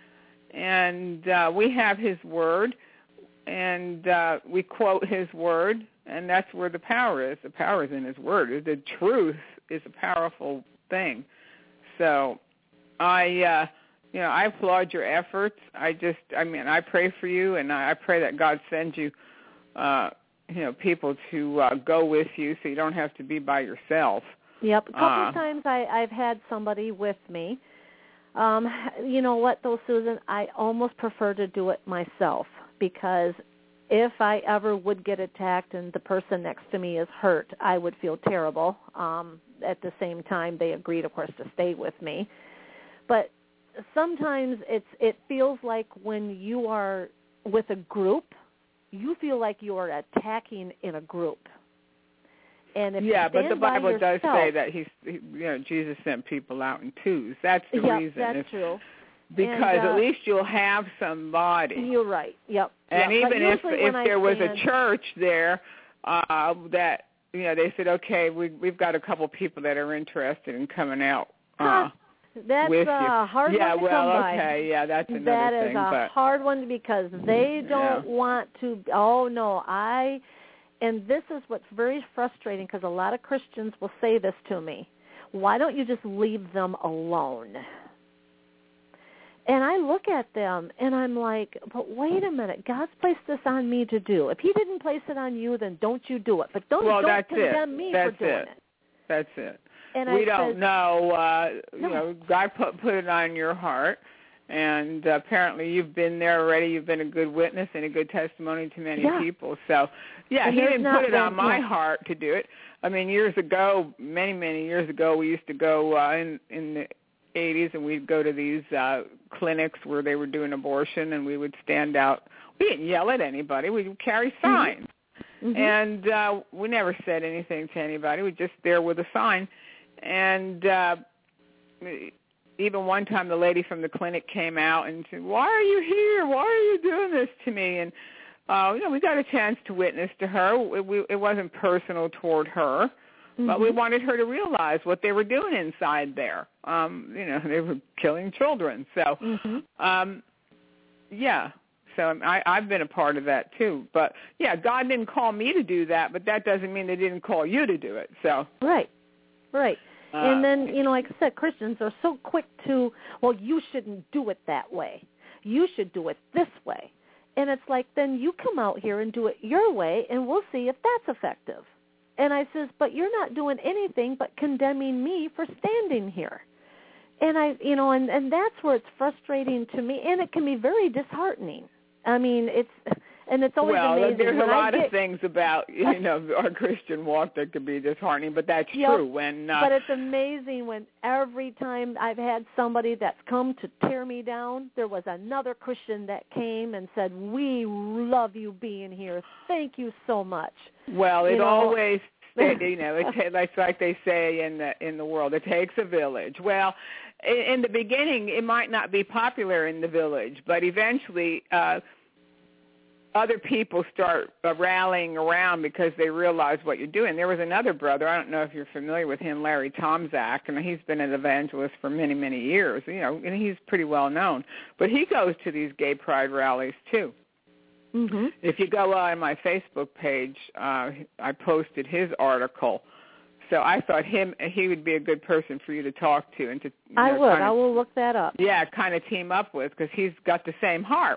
Speaker 3: And uh, we have his word, and uh, we quote his word, and that's where the power is. The power is in his word. The truth is a powerful thing. So I, uh, you know, I applaud your efforts. I just, I mean, I pray for you, and I pray that God sends you, uh, you know, people to uh, go with you so you don't have to be by yourself.
Speaker 1: Yep. A couple
Speaker 3: uh,
Speaker 1: of times I, I've had somebody with me. Um, you know what, though, Susan? I almost prefer to do it myself because if I ever would get attacked and the person next to me is hurt, I would feel terrible. Um, at the same time, they agreed, of course, to stay with me. But sometimes it's it feels like when you are with a group, you feel like you are attacking in a group. And if
Speaker 3: yeah,
Speaker 1: you
Speaker 3: but the Bible
Speaker 1: yourself,
Speaker 3: does say that he's, he, you know, Jesus sent people out in twos. That's the
Speaker 1: yep,
Speaker 3: reason.
Speaker 1: that's
Speaker 3: if,
Speaker 1: true.
Speaker 3: Because
Speaker 1: and, uh,
Speaker 3: at least you'll have somebody.
Speaker 1: You're right. Yep.
Speaker 3: And
Speaker 1: yep.
Speaker 3: even if if there was
Speaker 1: stand,
Speaker 3: a church there uh, that you know they said, okay, we we've got a couple people that are interested in coming out. Uh,
Speaker 1: That's
Speaker 3: with
Speaker 1: a
Speaker 3: you.
Speaker 1: hard
Speaker 3: yeah,
Speaker 1: one to
Speaker 3: well,
Speaker 1: come by.
Speaker 3: okay, yeah, that's another
Speaker 1: that
Speaker 3: thing.
Speaker 1: That is a
Speaker 3: but,
Speaker 1: hard one because they don't
Speaker 3: yeah.
Speaker 1: want to. Oh no, I. And this is what's very frustrating because a lot of Christians will say this to me. Why don't you just leave them alone? And I look at them and I'm like, but wait a minute, God's placed this on me to do. If he didn't place it on you, then don't you do it. But don't,
Speaker 3: well,
Speaker 1: don't
Speaker 3: that's
Speaker 1: condemn
Speaker 3: it.
Speaker 1: me
Speaker 3: that's
Speaker 1: for doing
Speaker 3: it.
Speaker 1: it.
Speaker 3: That's it.
Speaker 1: And
Speaker 3: we
Speaker 1: I
Speaker 3: don't
Speaker 1: says,
Speaker 3: know. Uh,
Speaker 1: no.
Speaker 3: You know, God put put it on your heart, and uh, apparently you've been there already. You've been a good witness and a good testimony to many
Speaker 1: yeah.
Speaker 3: people. So, yeah,
Speaker 1: and
Speaker 3: he didn't put it
Speaker 1: been,
Speaker 3: on my
Speaker 1: yeah.
Speaker 3: heart to do it. I mean, years ago, many many years ago, we used to go uh, in in the eighties, and we'd go to these uh, clinics where they were doing abortion, and we would stand out. We didn't yell at anybody. We would carry signs.
Speaker 1: Mm-hmm.
Speaker 3: And uh, we never said anything to anybody. We were just there with a sign. And uh, even one time the lady from the clinic came out and said, why are you here? Why are you doing this to me? And uh, you know, we got a chance to witness to her. It, we, it wasn't personal toward her, mm-hmm. but we wanted her to realize what they were doing inside there. Um, you know, they were killing children. So, mm-hmm. um, yeah. So I, I've been a part of that too. But, yeah, God didn't call me to do that, but that doesn't mean they didn't call you to do it. So
Speaker 1: Right, right.
Speaker 3: Uh,
Speaker 1: and then, you know, like I said, Christians are so quick to, well, you shouldn't do it that way. You should do it this way. And it's like, then you come out here and do it your way, and we'll see if that's effective. And I says, but you're not doing anything but condemning me for standing here. And I, you know, and, and that's where it's frustrating to me, and it can be very disheartening. I mean, it's, and it's always
Speaker 3: well,
Speaker 1: amazing.
Speaker 3: Well, there's
Speaker 1: when
Speaker 3: a lot
Speaker 1: I get,
Speaker 3: of things about, you know, our Christian walk that can be disheartening, but that's
Speaker 1: yep,
Speaker 3: true. When uh,
Speaker 1: But it's amazing when every time I've had somebody that's come to tear me down, there was another Christian that came and said, we love you being here. Thank you so much.
Speaker 3: Well, it
Speaker 1: you know,
Speaker 3: always, it, you know, it, it's like they say in the, in the world, it takes a village. Well, in, in the beginning, it might not be popular in the village, but eventually uh, other people start uh, rallying around because they realize what you're doing. There was another brother, I don't know if you're familiar with him, Larry Tomczak, and he's been an evangelist for many, many years, you know, and he's pretty well known. But he goes to these gay pride rallies, too.
Speaker 1: Mm-hmm.
Speaker 3: If you go on my Facebook page, uh, I posted his article. So I thought him he would be a good person for you to talk to and to. You
Speaker 1: I
Speaker 3: know,
Speaker 1: would.
Speaker 3: kinda,
Speaker 1: I will look that up.
Speaker 3: Yeah, kind of team up with because he's got the same heart.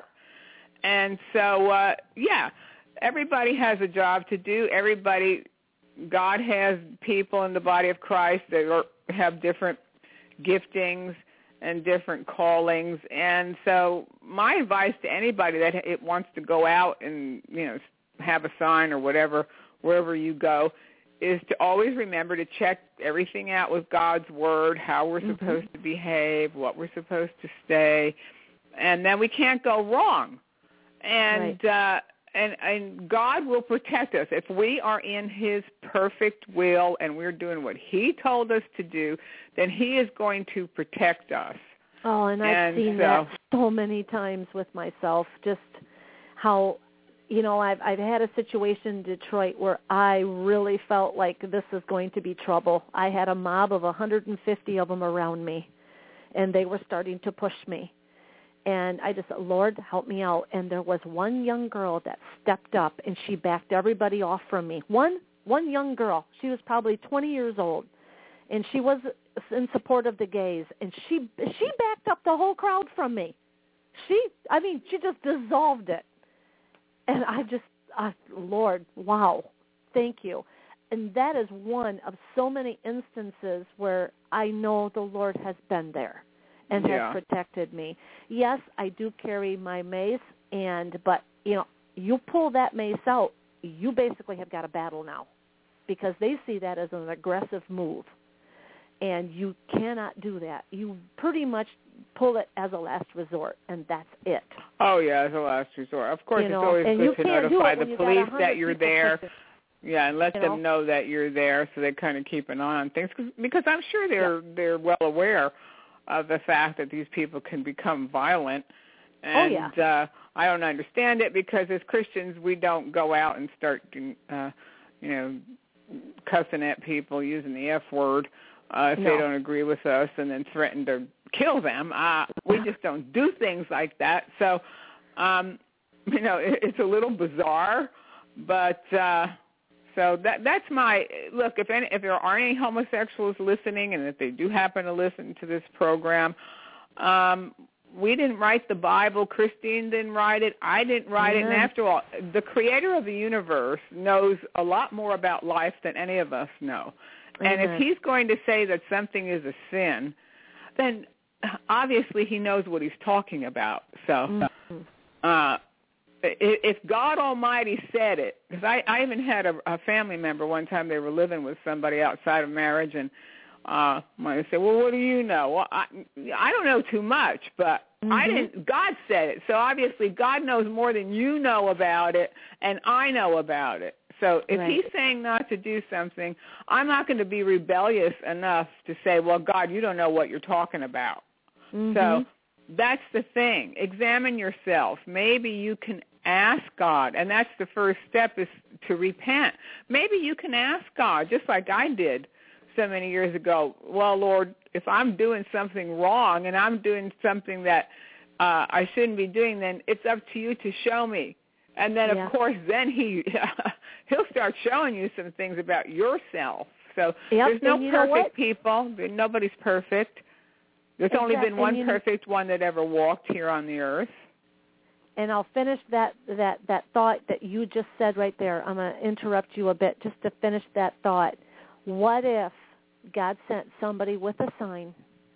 Speaker 3: And so, uh, yeah, everybody has a job to do. Everybody, God has people in the body of Christ that are, have different giftings and different callings. And so my advice to anybody that it wants to go out and, you know, have a sign or whatever, wherever you go, is to always remember to check everything out with God's Word, how we're mm-hmm. supposed to behave, what we're supposed to say, and then we can't go wrong. And right. uh, and and God will protect us. If we are in His perfect will and we're doing what He told us to do, then He is going to protect us.
Speaker 1: Oh, and I've
Speaker 3: and
Speaker 1: seen
Speaker 3: so,
Speaker 1: that so many times with myself, just how, you know, I've I've had a situation in Detroit where I really felt like this is going to be trouble. I had a mob of one hundred fifty of them around me, and they were starting to push me. And I just said, Lord, help me out. And there was one young girl that stepped up, and she backed everybody off from me. One one young girl. She was probably twenty years old, and she was in support of the gays. And she she backed up the whole crowd from me. She, I mean, she just dissolved it. And I just, uh, Lord, wow, thank you. And that is one of so many instances where I know the Lord has been there and
Speaker 3: yeah.
Speaker 1: has protected me. Yes, I do carry my mace, and but, you know, you pull that mace out, you basically have got a battle now because they see that as an aggressive move, and you cannot do that. You pretty much pull it as a last resort, and that's it.
Speaker 3: Oh, yeah, as a last resort. Of course,
Speaker 1: you know,
Speaker 3: it's always good to notify the police that you're there.
Speaker 1: Pushing.
Speaker 3: Yeah, and let
Speaker 1: you
Speaker 3: them know. know that you're there so they kind of keep an eye on things cause, because I'm sure they're yeah. they're well aware of the fact that these people can become violent. And
Speaker 1: oh, yeah.
Speaker 3: uh, I don't understand it because as Christians we don't go out and start, uh, you know, cussing at people, using the F word uh, if
Speaker 1: no.
Speaker 3: they don't agree with us and then threaten to kill them. Uh, we just don't do things like that. So, um, you know, it, it's a little bizarre, but uh, so that that's my look. If any, if there are any homosexuals listening, and if they do happen to listen to this program, um, we didn't write the Bible. Christine didn't write it. I didn't write mm-hmm. it. And after all, the Creator of the universe knows a lot more about life than any of us know. Mm-hmm. And if He's going to say that something is a sin, then obviously He knows what He's talking about. So. Mm-hmm. Uh, If God Almighty said it, because I, I even had a, a family member one time, they were living with somebody outside of marriage, and uh, I said, well, what do you know? Well, I, I don't know too much, but mm-hmm. I didn't. God said it, so obviously God knows more than you know about it, and I know about it. So if
Speaker 1: right.
Speaker 3: He's saying not to do something, I'm not going to be rebellious enough to say, well, God, you don't know what you're talking about.
Speaker 1: Mm-hmm.
Speaker 3: So that's the thing. Examine yourself. Maybe you can ask God, and that's the first step, is to repent. Maybe you can ask God, just like I did so many years ago. Well, Lord, if I'm doing something wrong and I'm doing something that uh, I shouldn't be doing, then it's up to you to show me. And then,
Speaker 1: yeah.
Speaker 3: of course, then he, he'll start showing you some things about yourself. So
Speaker 1: yep.
Speaker 3: there's no perfect people. Nobody's perfect. There's
Speaker 1: exactly.
Speaker 3: only been one
Speaker 1: you,
Speaker 3: perfect one that ever walked here on the earth.
Speaker 1: And I'll finish that, that, that thought that you just said right there. I'm going to interrupt you a bit just to finish that thought. What if God sent somebody with a sign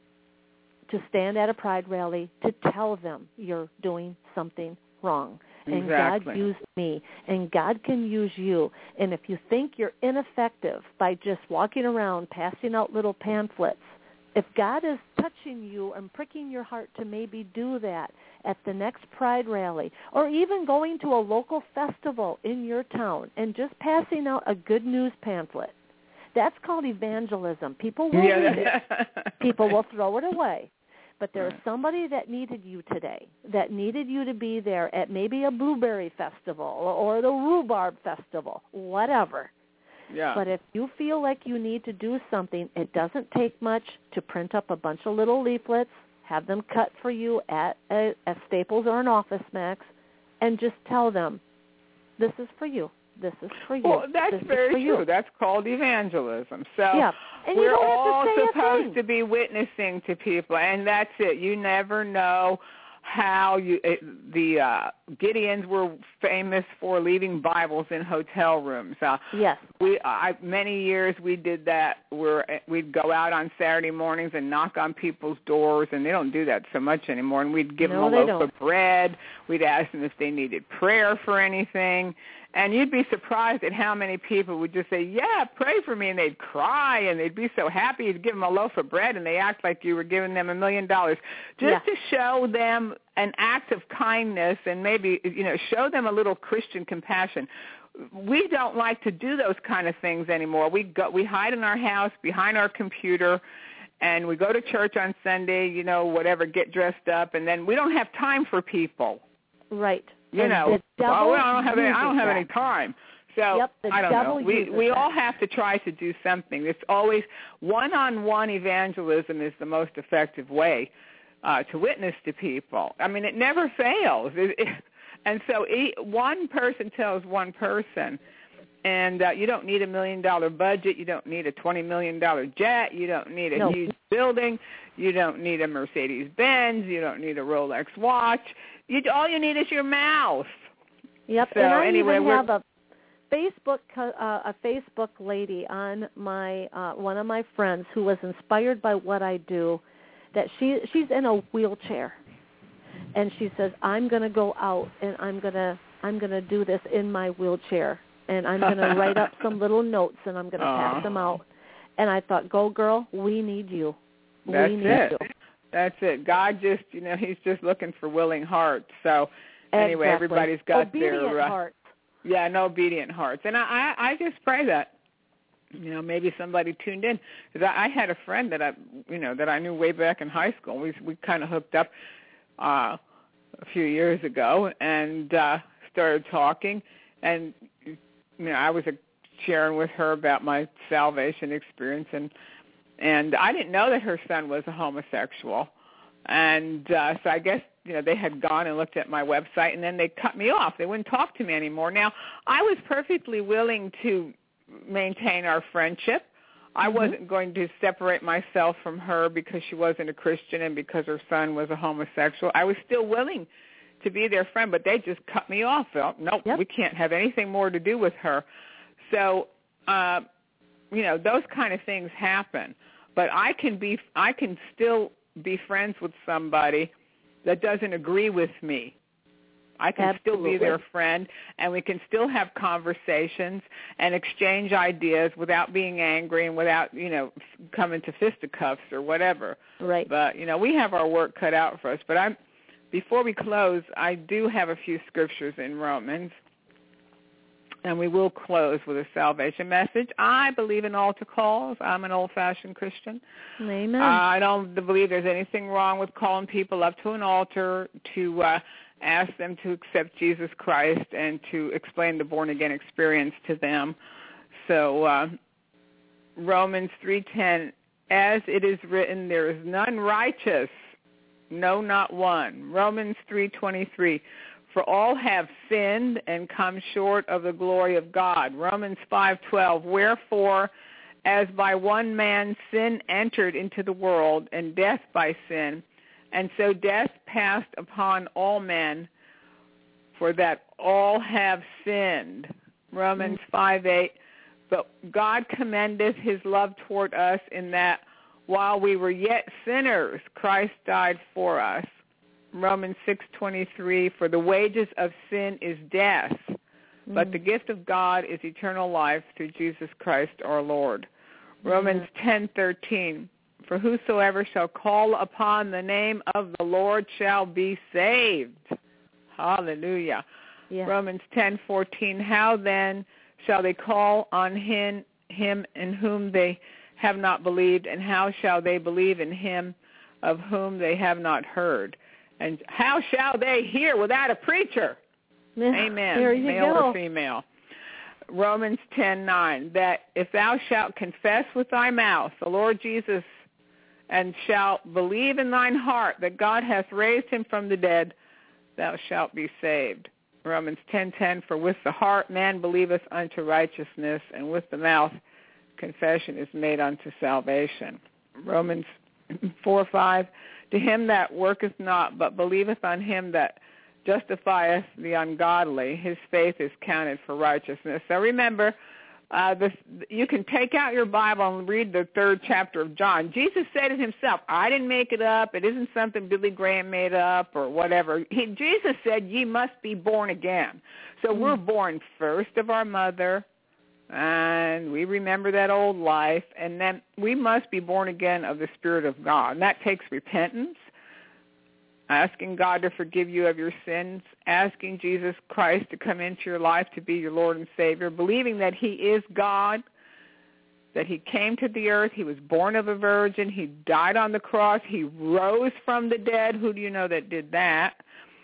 Speaker 1: to stand at a pride rally to tell them you're doing something wrong? And
Speaker 3: exactly.
Speaker 1: God used me, and God can use you. And if you think you're ineffective by just walking around passing out little pamphlets, if God is touching you and pricking your heart to maybe do that at the next Pride rally, or even going to a local festival in your town and just passing out a good news pamphlet, that's called evangelism. People will
Speaker 3: yeah,
Speaker 1: read it. People will throw it away. But there's
Speaker 3: right.
Speaker 1: somebody that needed you today, that needed you to be there at maybe a blueberry festival or, or the rhubarb festival, whatever.
Speaker 3: Yeah.
Speaker 1: But if you feel like you need to do something, it doesn't take much to print up a bunch of little leaflets, have them cut for you at a, a Staples or an Office Max, and just tell them, this is for you. This is for you.
Speaker 3: Well, that's
Speaker 1: this
Speaker 3: very true.
Speaker 1: You.
Speaker 3: That's called evangelism. So
Speaker 1: yeah. and
Speaker 3: we're
Speaker 1: you don't
Speaker 3: all
Speaker 1: have to say
Speaker 3: supposed to be witnessing to people, and that's it. You never know how you it, the uh, Gideons were famous for leaving Bibles in hotel rooms. Uh,
Speaker 1: yes.
Speaker 3: We I, many years we did that. Where we'd go out on Saturday mornings and knock on people's doors, and they don't do that so much anymore. And we'd give
Speaker 1: no,
Speaker 3: them a loaf
Speaker 1: don't.
Speaker 3: of bread. We'd ask them if they needed prayer for anything. And you'd be surprised at how many people would just say, yeah, pray for me, and they'd cry, and they'd be so happy. You'd give them a loaf of bread, and they act like you were giving them a million dollars just
Speaker 1: yeah.
Speaker 3: to show them an act of kindness and maybe, you know, show them a little Christian compassion. We don't like to do those kind of things anymore. We go, we hide in our house behind our computer, and we go to church on Sunday, you know, whatever, get dressed up, and then we don't have time for people.
Speaker 1: Right.
Speaker 3: You
Speaker 1: and
Speaker 3: know,
Speaker 1: well,
Speaker 3: I don't have any, I don't have
Speaker 1: that.
Speaker 3: any time. So
Speaker 1: yep,
Speaker 3: I don't know. We we
Speaker 1: that.
Speaker 3: all have to try to do something. It's always one-on-one evangelism is the most effective way uh, to witness to people. I mean, it never fails. It, it, and so e- one person tells one person, and uh, you don't need a million-dollar budget. You don't need a twenty million dollars jet. You don't need a
Speaker 1: no.
Speaker 3: huge building. You don't need a Mercedes-Benz. You don't need a Rolex watch. You, all you need is your mouth.
Speaker 1: Yep,
Speaker 3: so
Speaker 1: and I
Speaker 3: anyway,
Speaker 1: even
Speaker 3: we're,
Speaker 1: have a Facebook uh, a Facebook lady on my uh, one of my friends who was inspired by what I do. That she she's in a wheelchair, and she says, I'm going to go out and I'm going to I'm going to do this in my wheelchair, and I'm going to write up some little notes and I'm going to pass them out. And I thought, go girl, we need you.
Speaker 3: That's
Speaker 1: we need
Speaker 3: it.
Speaker 1: you.
Speaker 3: That's it. God just, you know, he's just looking for willing hearts. So anyway,
Speaker 1: exactly.
Speaker 3: everybody's got
Speaker 1: obedient
Speaker 3: their uh,
Speaker 1: hearts.
Speaker 3: Yeah, no obedient hearts. And I, I, I just pray that, you know, maybe somebody tuned in. Because I, I had a friend that I, you know, that I knew way back in high school. We we kind of hooked up uh, a few years ago and uh, started talking. And, you know, I was uh, sharing with her about my salvation experience. And, and I didn't know that her son was a homosexual. And uh, so I guess, you know, they had gone and looked at my website, and then they cut me off. They wouldn't talk to me anymore. Now, I was perfectly willing to maintain our friendship. I mm-hmm. wasn't going to separate myself from her because she wasn't a Christian and because her son was a homosexual. I was still willing to be their friend, but they just cut me off. Well, no,
Speaker 1: yep.
Speaker 3: we can't have anything more to do with her. So, uh, you know, those kind of things happen. But I can be, I can still be friends with somebody that doesn't agree with me. I can
Speaker 1: Absolutely.
Speaker 3: still be their friend, and we can still have conversations and exchange ideas without being angry and without, you know, coming to fisticuffs or whatever.
Speaker 1: Right.
Speaker 3: But, you know, we have our work cut out for us. But I'm, before we close, I do have a few scriptures in Romans. And we will close with a salvation message. I believe in altar calls. I'm an old-fashioned Christian.
Speaker 1: Amen.
Speaker 3: Uh, I don't believe there's anything wrong with calling people up to an altar to uh, ask them to accept Jesus Christ and to explain the born-again experience to them. So uh, Romans three ten, as it is written, there is none righteous, no, not one. Romans three twenty-three, for all have sinned and come short of the glory of God. Romans five twelve, wherefore, as by one man sin entered into the world, and death by sin, and so death passed upon all men, for that all have sinned. Romans five eight, but God commendeth his love toward us in that while we were yet sinners, Christ died for us. Romans six twenty-three, for the wages of sin is death, mm-hmm. but the gift of God is eternal life through Jesus Christ our Lord. Mm-hmm. Romans ten thirteen, for whosoever shall call upon the name of the Lord shall be saved. Hallelujah. Yeah. Romans ten fourteen, how then shall they call on him, him in whom they have not believed, and how shall they believe in him of whom they have not heard? And how shall they hear without a preacher? Yeah, amen.
Speaker 1: There you
Speaker 3: Male
Speaker 1: go.
Speaker 3: or female. Romans ten nine, that if thou shalt confess with thy mouth the Lord Jesus, and shalt believe in thine heart that God hath raised him from the dead, thou shalt be saved. Romans ten ten, for with the heart man believeth unto righteousness, and with the mouth confession is made unto salvation. Romans four five, to him that worketh not, but believeth on him that justifieth the ungodly, his faith is counted for righteousness. So remember, uh, this, you can take out your Bible and read the third chapter of John. Jesus said it himself. I didn't make it up. It isn't something Billy Graham made up or whatever. He, Jesus said, ye must be born again. So we're born first of our mother, and we remember that old life, and then we must be born again of the Spirit of God. And that takes repentance, asking God to forgive you of your sins, asking Jesus Christ to come into your life to be your Lord and Savior, believing that he is God, that he came to the earth, he was born of a virgin, he died on the cross, he rose from the dead. Who do you know that did that?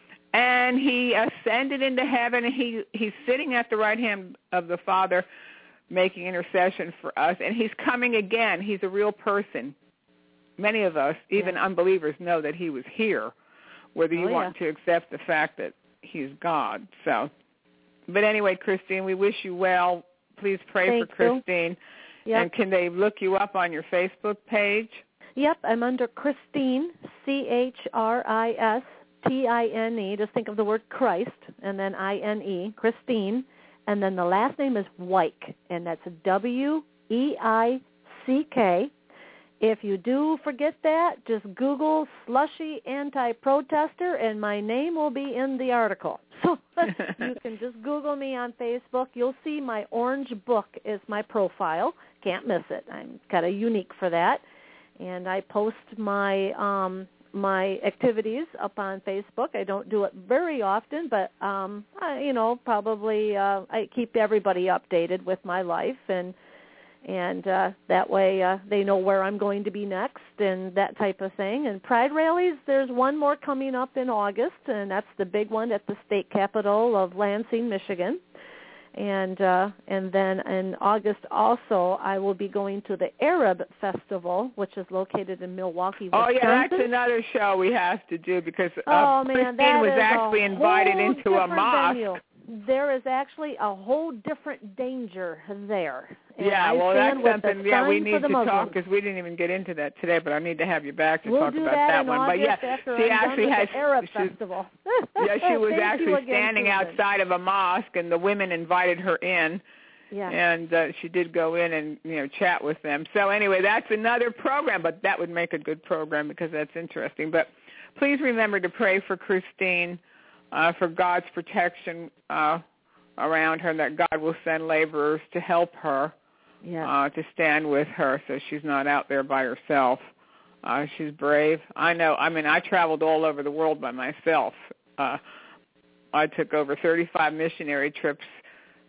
Speaker 3: And he ascended into heaven, and he, he's sitting at the right hand of the Father, making intercession for us, and he's coming again. He's a real person. Many of us, even yeah. unbelievers, know that he was here, whether you oh, want yeah. to accept the fact that he's God. So, but anyway, Christine, we wish you well. Please pray
Speaker 1: Thank
Speaker 3: for Christine.
Speaker 1: Yep.
Speaker 3: And can they look you up on your Facebook page?
Speaker 1: Yep, I'm under Christine, C H R I S T I N E. Just think of the word Christ, and then I N E, Christine. And then the last name is Weik, and that's W E I C K. If you do forget that, just Google slushy anti-protester, and my name will be in the article. So you can just Google me on Facebook. You'll see my orange book is my profile. Can't miss it. I'm kind of unique for that. And I post my um, my activities up on Facebook. I don't do it very often, but, um, I, you know, probably uh, I keep everybody updated with my life, and and uh, that way uh, they know where I'm going to be next and that type of thing. And Pride rallies, there's one more coming up in August, and that's the big one at the state capitol of Lansing, Michigan. And uh, and then in August also, I will be going to the Arab Festival, which is located in Milwaukee, Wisconsin.
Speaker 3: Oh, yeah, that's another show we have to do because uh,
Speaker 1: oh, man,
Speaker 3: Christine was actually invited into a mosque.
Speaker 1: Venue. There is actually a whole different danger there. And
Speaker 3: yeah,
Speaker 1: I
Speaker 3: well, that's something, yeah, we need to
Speaker 1: Muslims.
Speaker 3: talk because we didn't even get into that today, but I need to have you back to
Speaker 1: we'll
Speaker 3: talk
Speaker 1: do
Speaker 3: about
Speaker 1: that,
Speaker 3: that
Speaker 1: in
Speaker 3: one.
Speaker 1: August
Speaker 3: But yeah,
Speaker 1: after
Speaker 3: she
Speaker 1: I'm
Speaker 3: actually
Speaker 1: done
Speaker 3: has
Speaker 1: with the Arab
Speaker 3: she,
Speaker 1: Festival.
Speaker 3: Yeah, she was
Speaker 1: Thank
Speaker 3: actually
Speaker 1: again,
Speaker 3: standing
Speaker 1: Susan.
Speaker 3: outside of a mosque, and the women invited her in.
Speaker 1: Yeah.
Speaker 3: And uh, she did go in and, you know, chat with them. So anyway, that's another program, but that would make a good program because that's interesting. But please remember to pray for Christine, uh, for God's protection uh, around her, and that God will send laborers to help her, yeah. uh, to stand with her so she's not out there by herself. Uh, she's brave. I know. I mean, I traveled all over the world by myself. Uh, I took over thirty-five missionary trips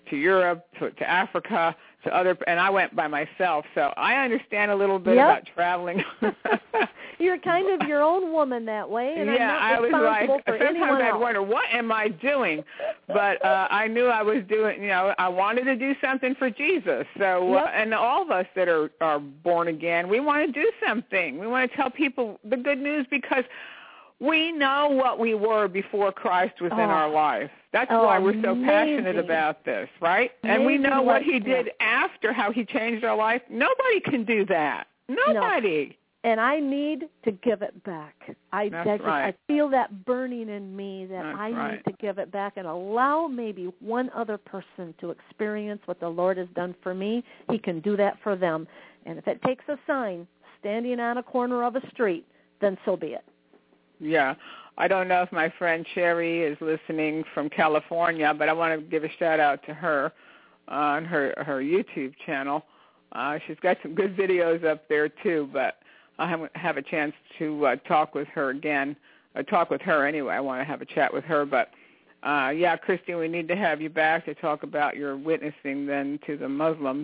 Speaker 3: to Europe, to, to Africa, to other, and I went by myself, so I understand a little bit
Speaker 1: yep.
Speaker 3: about traveling.
Speaker 1: You're kind of your own woman that way, and
Speaker 3: yeah,
Speaker 1: I'm not responsible
Speaker 3: I was like,
Speaker 1: for
Speaker 3: sometimes
Speaker 1: anyone
Speaker 3: I'd
Speaker 1: else.
Speaker 3: wonder, what am I doing? But uh, I knew I was doing, you know, I wanted to do something for Jesus. So,
Speaker 1: yep.
Speaker 3: uh, and all of us that are, are born again, we want to do something. We want to tell people the good news because we know what we were before Christ was
Speaker 1: oh.
Speaker 3: in our life. That's
Speaker 1: oh,
Speaker 3: why we're so
Speaker 1: amazing.
Speaker 3: passionate about this, right? Amazing and we know what he did
Speaker 1: yeah.
Speaker 3: after, how he changed our life. Nobody can do that. Nobody.
Speaker 1: No. And I need to give it back. I,
Speaker 3: That's
Speaker 1: I, just,
Speaker 3: right.
Speaker 1: I feel that burning in me that
Speaker 3: That's
Speaker 1: I
Speaker 3: right.
Speaker 1: need to give it back and allow maybe one other person to experience what the Lord has done for me. He can do that for them. And if it takes a sign standing on a corner of a street, then so be it.
Speaker 3: Yeah. I don't know if my friend Sherry is listening from California, but I want to give a shout-out to her on her, her YouTube channel. Uh, she's got some good videos up there, too, but I haven't have a chance to uh, talk with her again. Uh, talk with her anyway. I want to have a chat with her. But, uh, yeah, Christine, we need to have you back to talk about your witnessing then to the Muslims.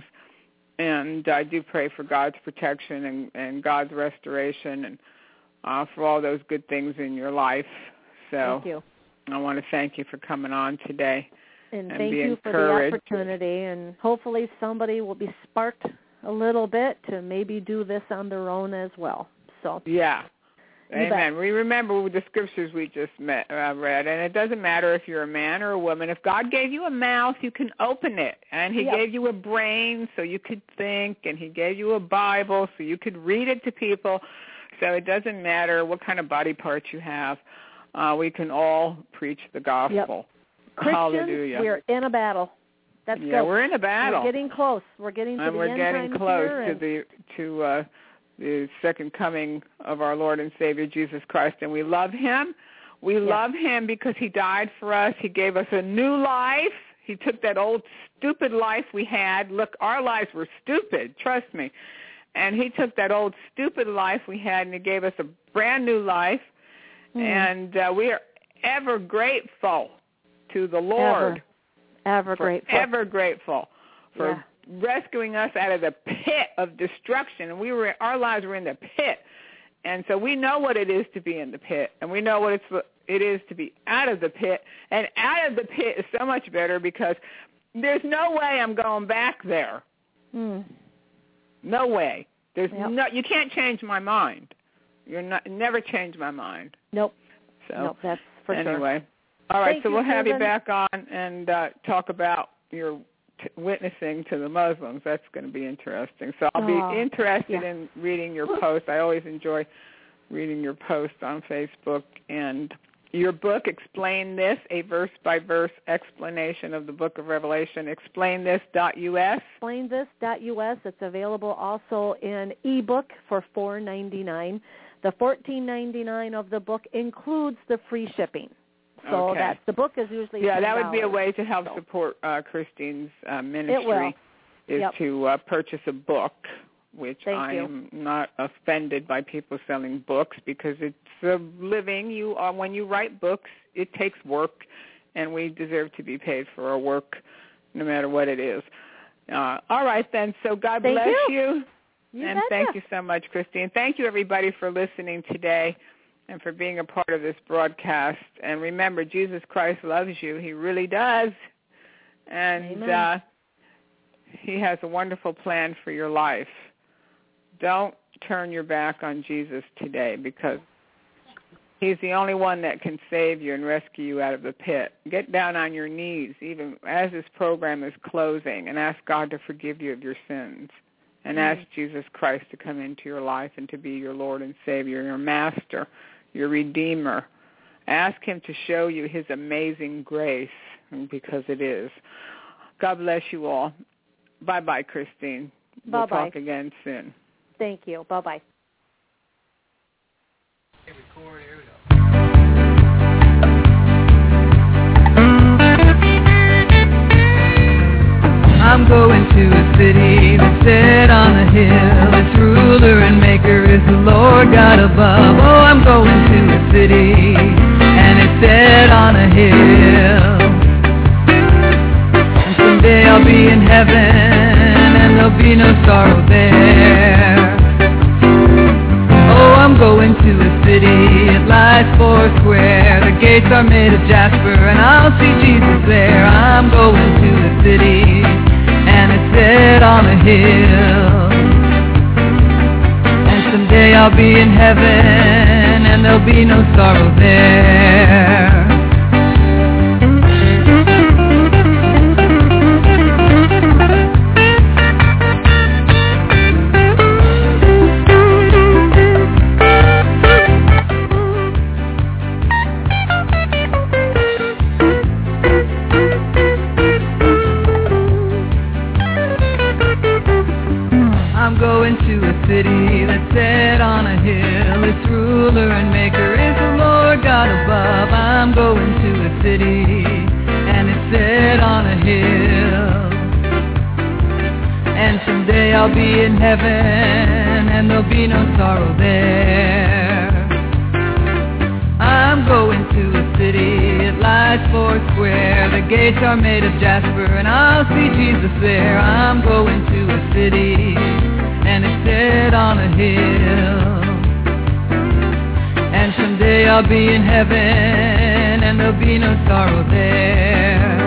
Speaker 3: And I do pray for God's protection and, and God's restoration and uh, for all those good things in your life. So
Speaker 1: thank you.
Speaker 3: I want to thank you for coming on today.
Speaker 1: And,
Speaker 3: and
Speaker 1: thank
Speaker 3: be
Speaker 1: you
Speaker 3: encouraged.
Speaker 1: for the opportunity. And hopefully somebody will be sparked a little bit to maybe do this on their own as well. So
Speaker 3: yeah,
Speaker 1: you
Speaker 3: amen.
Speaker 1: bet.
Speaker 3: We remember the scriptures we just met, uh, read, and it doesn't matter if you're a man or a woman. If God gave you a mouth, you can open it, and He
Speaker 1: yep.
Speaker 3: gave you a brain so you could think, and He gave you a Bible so you could read it to people. So it doesn't matter what kind of body parts you have. Uh, we can all preach the gospel.
Speaker 1: Yep. Christians,
Speaker 3: Hallelujah.
Speaker 1: we're in a battle. That's
Speaker 3: yeah,
Speaker 1: good.
Speaker 3: we're in a battle.
Speaker 1: We're getting close. We're getting to
Speaker 3: and
Speaker 1: the
Speaker 3: we're
Speaker 1: end
Speaker 3: getting
Speaker 1: times
Speaker 3: close
Speaker 1: here,
Speaker 3: to
Speaker 1: and
Speaker 3: the to uh, the second coming of our Lord and Savior Jesus Christ, and we love Him. We
Speaker 1: yes.
Speaker 3: love Him because He died for us. He gave us a new life. He took that old stupid life we had. Look, our lives were stupid. Trust me. And He took that old stupid life we had, and He gave us a brand new life. Mm. And uh, we are ever grateful to the Lord.
Speaker 1: Ever, ever grateful.
Speaker 3: Ever grateful for
Speaker 1: yeah.
Speaker 3: rescuing us out of the pit of destruction. And we were, our lives were in the pit. And so we know what it is to be in the pit, and we know what it's, it is to be out of the pit. And out of the pit is so much better because there's no way I'm going back there.
Speaker 1: Mm.
Speaker 3: No way. There's
Speaker 1: yep.
Speaker 3: no. You can't change my mind. You're not. Never change my mind.
Speaker 1: Nope.
Speaker 3: So
Speaker 1: nope, that's for
Speaker 3: anyway.
Speaker 1: Sure.
Speaker 3: All right.
Speaker 1: Thank
Speaker 3: so
Speaker 1: you,
Speaker 3: we'll have
Speaker 1: Susan.
Speaker 3: you back on and uh, talk about your t- witnessing to the Muslims. That's going to be interesting. So I'll
Speaker 1: oh,
Speaker 3: be interested
Speaker 1: yeah.
Speaker 3: in reading your post. I always enjoy reading your posts on Facebook. And your book, Explain This, a verse-by-verse explanation of the book of Revelation, explain this dot U S.
Speaker 1: explain this dot U S. It's available also in ebook for four dollars and ninety-nine cents. The fourteen ninety-nine of the book includes the free shipping. So
Speaker 3: okay.
Speaker 1: that the book is usually
Speaker 3: yeah,
Speaker 1: ten dollars.
Speaker 3: that would be a way to help
Speaker 1: so.
Speaker 3: support uh, Christine's uh, ministry.
Speaker 1: It will.
Speaker 3: Is
Speaker 1: yep.
Speaker 3: to uh, purchase a book, which
Speaker 1: Thank
Speaker 3: I
Speaker 1: you.
Speaker 3: am not offended by people selling books because it's a living. You are when you write books, it takes work, and we deserve to be paid for our work, no matter what it is. Uh, all right, then. So God
Speaker 1: Thank
Speaker 3: bless
Speaker 1: you.
Speaker 3: you.
Speaker 1: You
Speaker 3: and
Speaker 1: betcha.
Speaker 3: thank you so much, Christine. Thank you, everybody, for listening today and for being a part of this broadcast. And remember, Jesus Christ loves you. He really does. And uh, He has a wonderful plan for your life. Don't turn your back on Jesus today because He's the only one that can save you and rescue you out of the pit. Get down on your knees, even as this program is closing, and ask God to forgive you of your sins. And ask Jesus Christ to come into your life and to be your Lord and Savior, your Master, your Redeemer. Ask Him to show you His amazing grace, because it is. God bless you all. Bye-bye, Christine.
Speaker 1: Bye-bye.
Speaker 3: We'll talk again soon.
Speaker 1: Thank you. Bye-bye.
Speaker 2: I'm going to a city that's set on a hill. Its ruler and maker is the Lord God above. Oh, I'm going to a city, and it's set on a hill. And someday I'll be in heaven, and there'll be no sorrow there. Oh, I'm going to a city, it lies four square. The gates are made of jasper, and I'll see Jesus there. I'm going to a city, and it's set on a hill. And someday I'll be in heaven, and there'll be no sorrow there. I'm going to a city that's set on a hill. Its ruler and maker is the Lord God above. I'm going to a city, and it's set on a hill. And someday I'll be in heaven, and there'll be no sorrow there. I'm going to a city, it lies four square. The gates are made of jasper, and I'll see Jesus there. I'm going to a city, and it's set on a hill. And someday I'll be in heaven, and there'll be no sorrow there.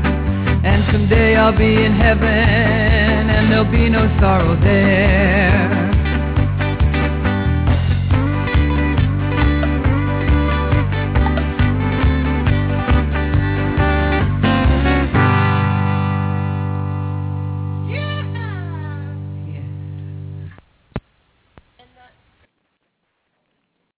Speaker 2: And someday I'll be in heaven, and there'll be no sorrow there.